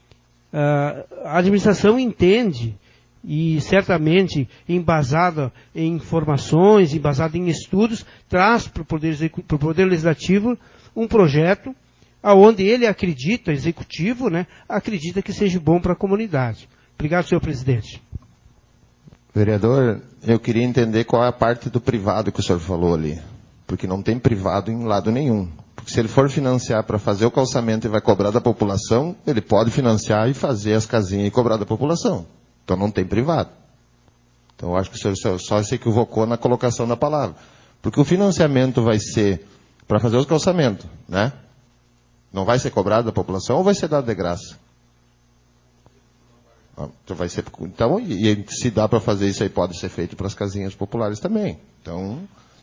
a administração entende e certamente embasada em informações, embasada em estudos, traz para o Poder Legislativo um projeto aonde ele acredita, executivo, né, acredita que seja bom para a comunidade. Obrigado, senhor presidente. Vereador, eu queria entender qual é a parte do privado que o senhor falou ali. Porque não tem privado em lado nenhum. Porque se ele for financiar para fazer o calçamento e vai cobrar da população, ele pode financiar e fazer as casinhas e cobrar da população. Então não tem privado. Então eu acho que o senhor só se equivocou na colocação da palavra. Porque o financiamento vai ser para fazer os calçamentos, né? Não vai ser cobrado da população ou vai ser dado de graça? Então, e se dá para fazer isso aí, pode ser feito para as casinhas populares também. Então,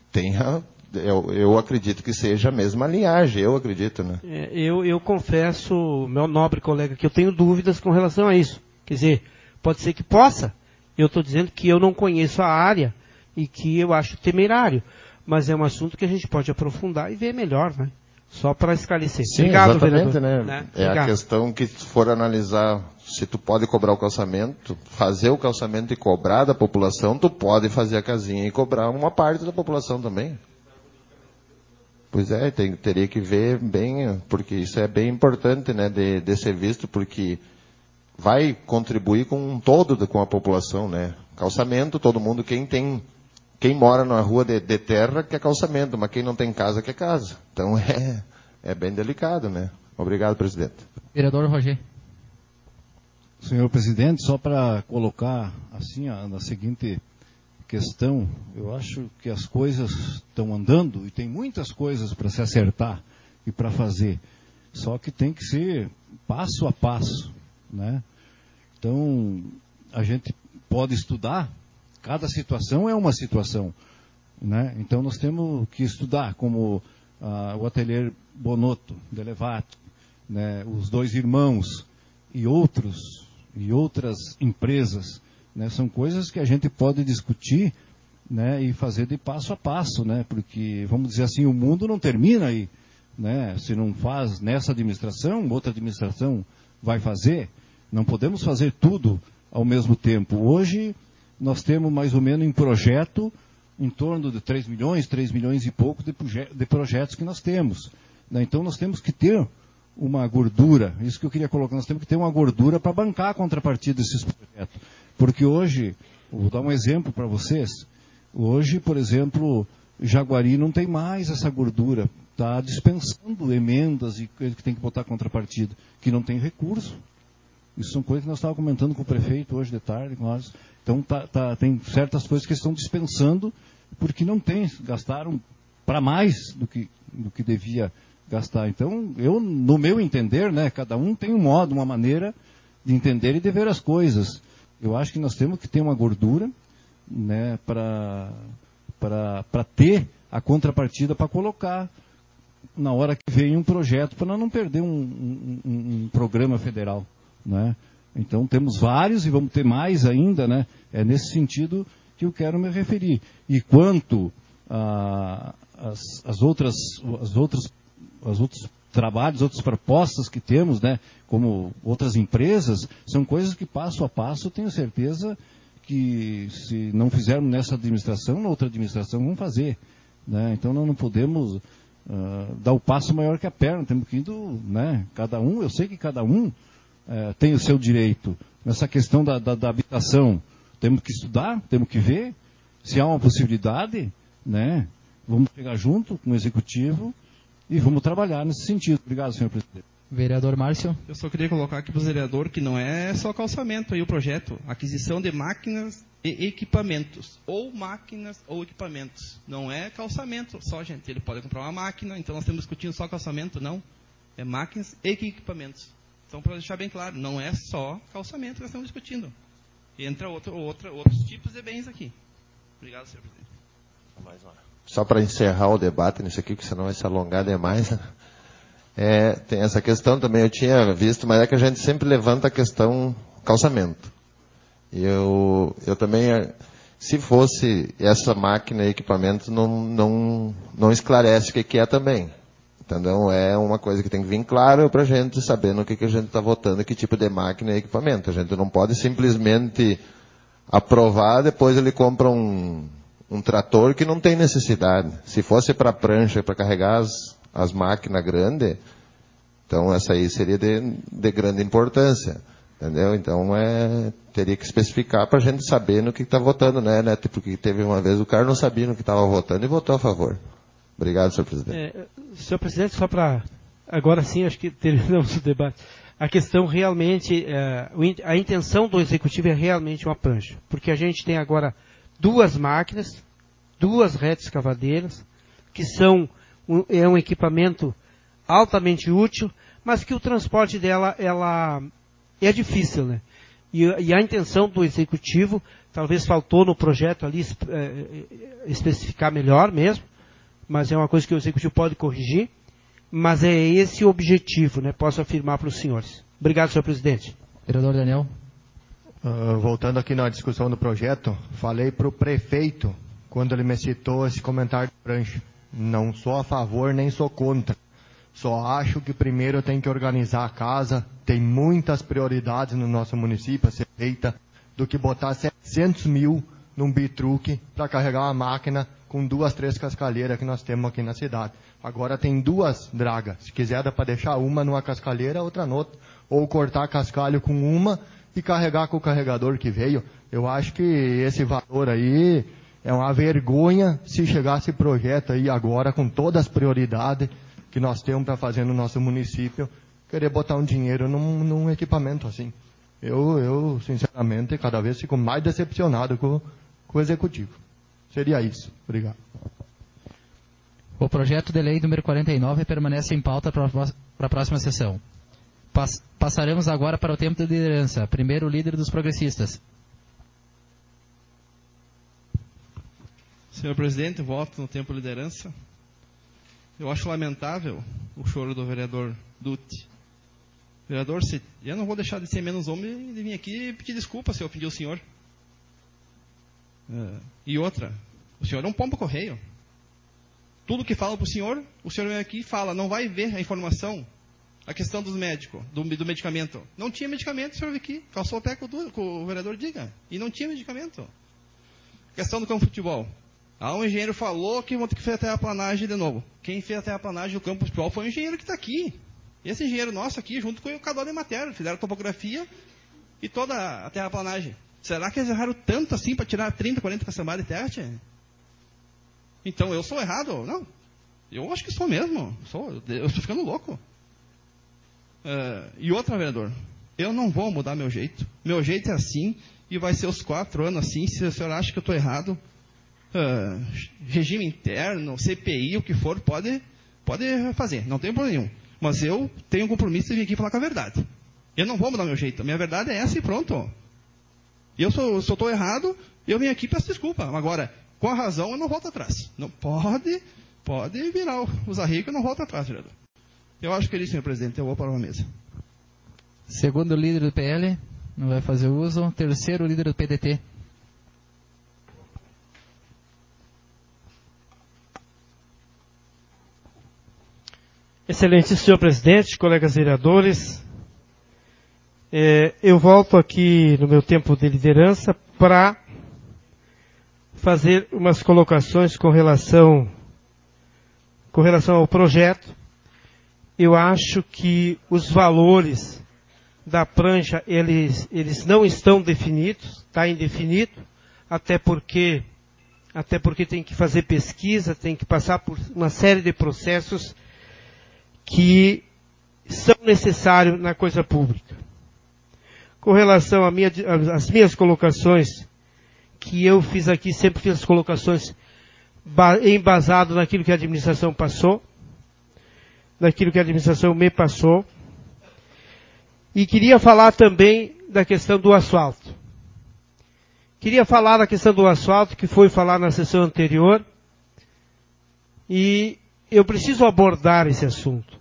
eu acredito que seja a mesma linhagem, eu acredito, né? Eu confesso, meu nobre colega, que eu tenho dúvidas com relação a isso. Quer dizer, pode ser que possa. Eu estou dizendo que eu não conheço a área e que eu acho temerário. Mas é um assunto que a gente pode aprofundar e ver melhor, né? Só para esclarecer. Sim, obrigado, exatamente, vereador. né? É a questão que, se for analisar, se tu pode cobrar o calçamento, fazer o calçamento e cobrar da população, tu pode fazer a casinha e cobrar uma parte da população também. Pois é, teria que ver bem, porque isso é bem importante, né, de ser visto, porque vai contribuir com um todo com a população, né? Calçamento, todo mundo, quem mora na rua de terra quer calçamento, mas quem não tem casa quer casa. Então é bem delicado, né? Obrigado, presidente. Vereador Roger. Senhor presidente, só para colocar assim na seguinte questão, eu acho que as coisas estão andando e tem muitas coisas para se acertar e para fazer. Só que tem que ser passo a passo, né? Então, a gente pode estudar. Cada situação é uma situação, né? Então nós temos que estudar, como o Ateliê Bonotto, de Elevato, né? Os Dois Irmãos e outras empresas, né? São coisas que a gente pode discutir, né? E fazer de passo a passo, né? Porque, vamos dizer assim, o mundo não termina aí, né? Se não faz nessa administração, outra administração vai fazer. Não podemos fazer tudo ao mesmo tempo. Hoje nós temos mais ou menos em projeto em torno de 3 milhões e pouco de projetos que nós temos, né? Então nós temos que ter uma gordura, isso que eu queria colocar, nós temos que ter uma gordura para bancar a contrapartida desses projetos. Porque hoje, vou dar um exemplo para vocês, Hoje, por exemplo, Jaguari não tem mais essa gordura. Está dispensando emendas e que tem que botar contrapartida, que não tem recurso. Isso são coisas que nós estávamos comentando com o prefeito hoje de tarde. Então, tem certas coisas que estão dispensando porque não tem, gastaram para mais do que devia gastar. Então, no meu entender, né, cada um tem um modo, uma maneira de entender e de ver as coisas. Eu acho que nós temos que ter uma gordura, né, para ter a contrapartida para colocar na hora que vem um projeto, para não perder um programa federal, né? Então temos vários e vamos ter mais ainda, né? É nesse sentido que eu quero me referir. E quanto às outros trabalhos, outras propostas que temos, né? Como outras empresas, são coisas que passo a passo tenho certeza que se não fizermos nessa administração, na outra administração vão fazer, né? Então nós não podemos dar o passo maior que a perna, temos que ir né? Cada um, eu sei que cada um tem o seu direito. Nessa questão da habitação, temos que estudar, temos que ver se há uma possibilidade, né? Vamos pegar junto com o Executivo e vamos trabalhar nesse sentido. Obrigado, senhor presidente. Vereador Márcio. Eu só queria colocar aqui para o vereador que não é só calçamento aí o projeto, aquisição de máquinas e equipamentos, ou máquinas ou equipamentos. Não é calçamento só, gente. Ele pode comprar uma máquina, então nós estamos discutindo só calçamento, não. É máquinas e equipamentos. Então, para deixar bem claro, não é só calçamento que nós estamos discutindo. Entra outros tipos de bens aqui. Obrigado, senhor presidente. Só para encerrar o debate nisso aqui, porque senão vai se alongar demais, né? Tem essa questão também, eu tinha visto, mas é que a gente sempre levanta a questão calçamento. E eu também, se fosse essa máquina e equipamento, não esclarece o que é também. Entendeu? É uma coisa que tem que vir claro para a gente saber no que a gente está votando, que tipo de máquina e equipamento. A gente não pode simplesmente aprovar, depois ele compra um trator que não tem necessidade. Se fosse para prancha, para carregar as máquinas grandes, então essa aí seria de grande importância. Entendeu? Então teria que especificar para a gente saber no que está votando, né? Porque teve uma vez o cara não sabia no que estava votando e votou a favor. Obrigado, senhor presidente. Senhor presidente, só para... Agora sim, acho que terminamos o debate. A questão realmente... a intenção do Executivo é realmente uma prancha. Porque a gente tem agora 2 máquinas, 2 retas escavadeiras, que é um equipamento altamente útil, mas que o transporte dela é difícil, né? E a intenção do Executivo, talvez faltou no projeto ali especificar melhor mesmo, mas é uma coisa que o Executivo pode corrigir, mas é esse o objetivo, né? Posso afirmar para os senhores. Obrigado, senhor presidente. Vereador Daniel. Voltando aqui na discussão do projeto, falei para o prefeito, quando ele me citou esse comentário de prancha. Não sou a favor, nem sou contra. Só acho que primeiro tem que organizar a casa, tem muitas prioridades no nosso município a ser feita, do que botar 700 mil num bitruque para carregar uma máquina com 2, 3 cascalheiras que nós temos aqui na cidade. Agora tem 2 dragas. Se quiser dá para deixar uma numa cascalheira, outra noutra. Ou cortar cascalho com uma e carregar com o carregador que veio. Eu acho que esse valor aí é uma vergonha se chegasse projeto aí agora com todas as prioridades que nós temos para fazer no nosso município, querer botar um dinheiro num equipamento assim. Eu, sinceramente, cada vez fico mais decepcionado com o Executivo. Seria isso. Obrigado. O projeto de lei número 49 permanece em pauta para a próxima sessão. Passaremos agora para o tempo de liderança. Primeiro, o líder dos progressistas. Senhor presidente, voto no tempo de liderança. Eu acho lamentável o choro do vereador Dutti. Vereador, eu não vou deixar de ser menos homem de vir aqui e pedir desculpa se eu ofendi o senhor. E outra, o senhor é um pombo-correio. Tudo que fala para o senhor vem aqui e fala, não vai ver a informação. A questão dos médicos, do medicamento. Não tinha medicamento, o senhor veio aqui, calçou o pé com o vereador diga. E não tinha medicamento. Questão do campo de futebol. Um engenheiro falou que vão ter que fazer a terraplanagem de novo. Quem fez a terraplanagem do campo de futebol foi o engenheiro que está aqui. Esse engenheiro nosso aqui, junto com o Cadore Materno, fizeram a topografia e toda a terraplanagem. Será que eles erraram tanto assim para tirar 30, 40 caçambadas de terra? Então eu sou errado? Não. Eu acho que sou mesmo. Eu estou ficando louco. E outra, vereador, eu não vou mudar meu jeito. Meu jeito é assim e vai ser os 4 anos assim. Se o senhor acha que eu estou errado, regime interno, CPI, o que for, pode fazer. Não tem problema nenhum. Mas eu tenho um compromisso de vir aqui falar com a verdade. Eu não vou mudar meu jeito. A minha verdade é essa e pronto. Se eu estou errado, eu venho aqui e peço desculpa. Agora, com a razão, eu não volto atrás. Não pode virar os arricos e não volta atrás, vereador. Eu acho que é isso, senhor presidente. Eu vou para uma mesa. Segundo líder do PL, não vai fazer uso. Terceiro líder do PDT. Excelente senhor presidente, colegas vereadores. Eu volto aqui no meu tempo de liderança para fazer umas colocações com relação ao projeto. Eu acho que os valores da prancha, eles não estão definidos, está indefinido, até porque tem que fazer pesquisa, tem que passar por uma série de processos que são necessários na coisa pública. Com relação às minhas colocações, que eu fiz aqui, sempre fiz as colocações embasado naquilo que a administração passou, naquilo que a administração me passou, e queria falar também da questão do asfalto. Queria falar da questão do asfalto, que foi falar na sessão anterior, e eu preciso abordar esse assunto.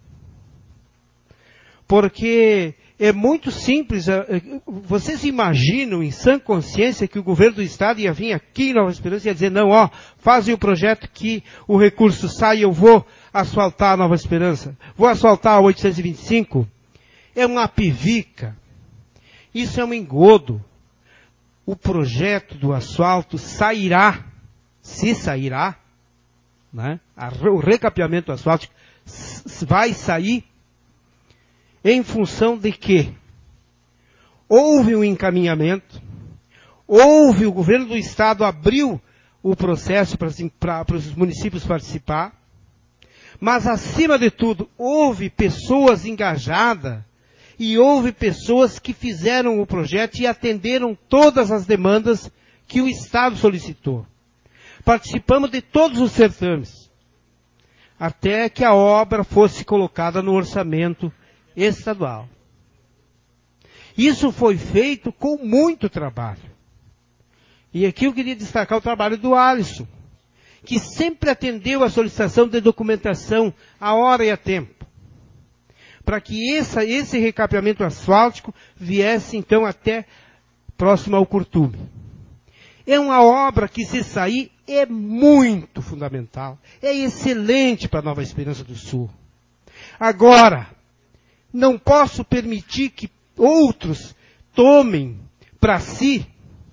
Porque é muito simples. Vocês imaginam, em sã consciência, que o governo do Estado ia vir aqui em Nova Esperança e ia dizer, não, fazem o projeto que o recurso sai e eu vou asfaltar a Nova Esperança. Vou asfaltar a 825. É uma pivica. Isso é um engodo. O projeto do asfalto sairá, se sairá, né? O recapeamento asfáltico vai sair em função de que houve um encaminhamento, o governo do Estado abriu o processo para os municípios participar, mas acima de tudo houve pessoas engajadas e houve pessoas que fizeram o projeto e atenderam todas as demandas que o Estado solicitou. Participamos de todos os certames, até que a obra fosse colocada no orçamento estadual. Isso foi feito com muito trabalho. E aqui eu queria destacar o trabalho do Alisson, que sempre atendeu a solicitação de documentação a hora e a tempo, para que esse recapeamento asfáltico viesse então até próximo ao Curtume. É uma obra que, se sair, é muito fundamental. É excelente para Nova Esperança do Sul. Agora, não posso permitir que outros tomem para si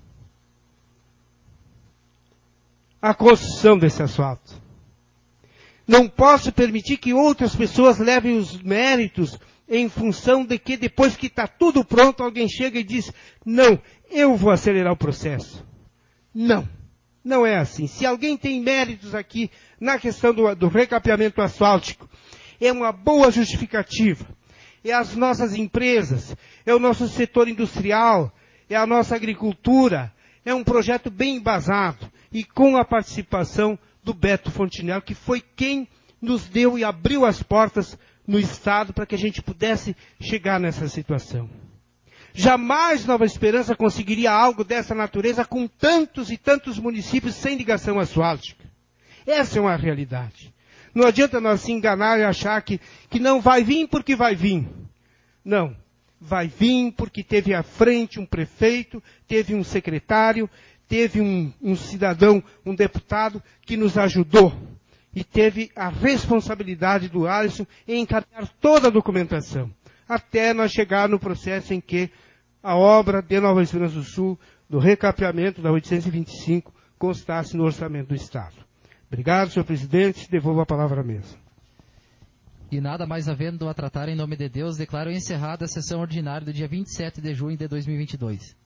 a construção desse asfalto. Não posso permitir que outras pessoas levem os méritos em função de que depois que está tudo pronto, alguém chega e diz, não, eu vou acelerar o processo. Não, não é assim. Se alguém tem méritos aqui na questão do recapeamento asfáltico, é uma boa justificativa. É as nossas empresas, é o nosso setor industrial, é a nossa agricultura, é um projeto bem embasado e com a participação do Beto Fontinel, que foi quem nos deu e abriu as portas no Estado para que a gente pudesse chegar nessa situação. Jamais Nova Esperança conseguiria algo dessa natureza com tantos e tantos municípios sem ligação asfáltica. Essa é uma realidade. Não adianta nós se enganar e achar que não vai vir porque vai vir. Não. Vai vir porque teve à frente um prefeito, teve um secretário, teve um cidadão, um deputado que nos ajudou. E teve a responsabilidade do Alisson em encaminhar toda a documentação. Até nós chegar no processo em que a obra de Nova Esperança do Sul, do recapeamento da 825, constasse no orçamento do Estado. Obrigado, senhor presidente. Devolvo a palavra à mesa. E nada mais havendo a tratar em nome de Deus, declaro encerrada a sessão ordinária do dia 27 de junho de 2022.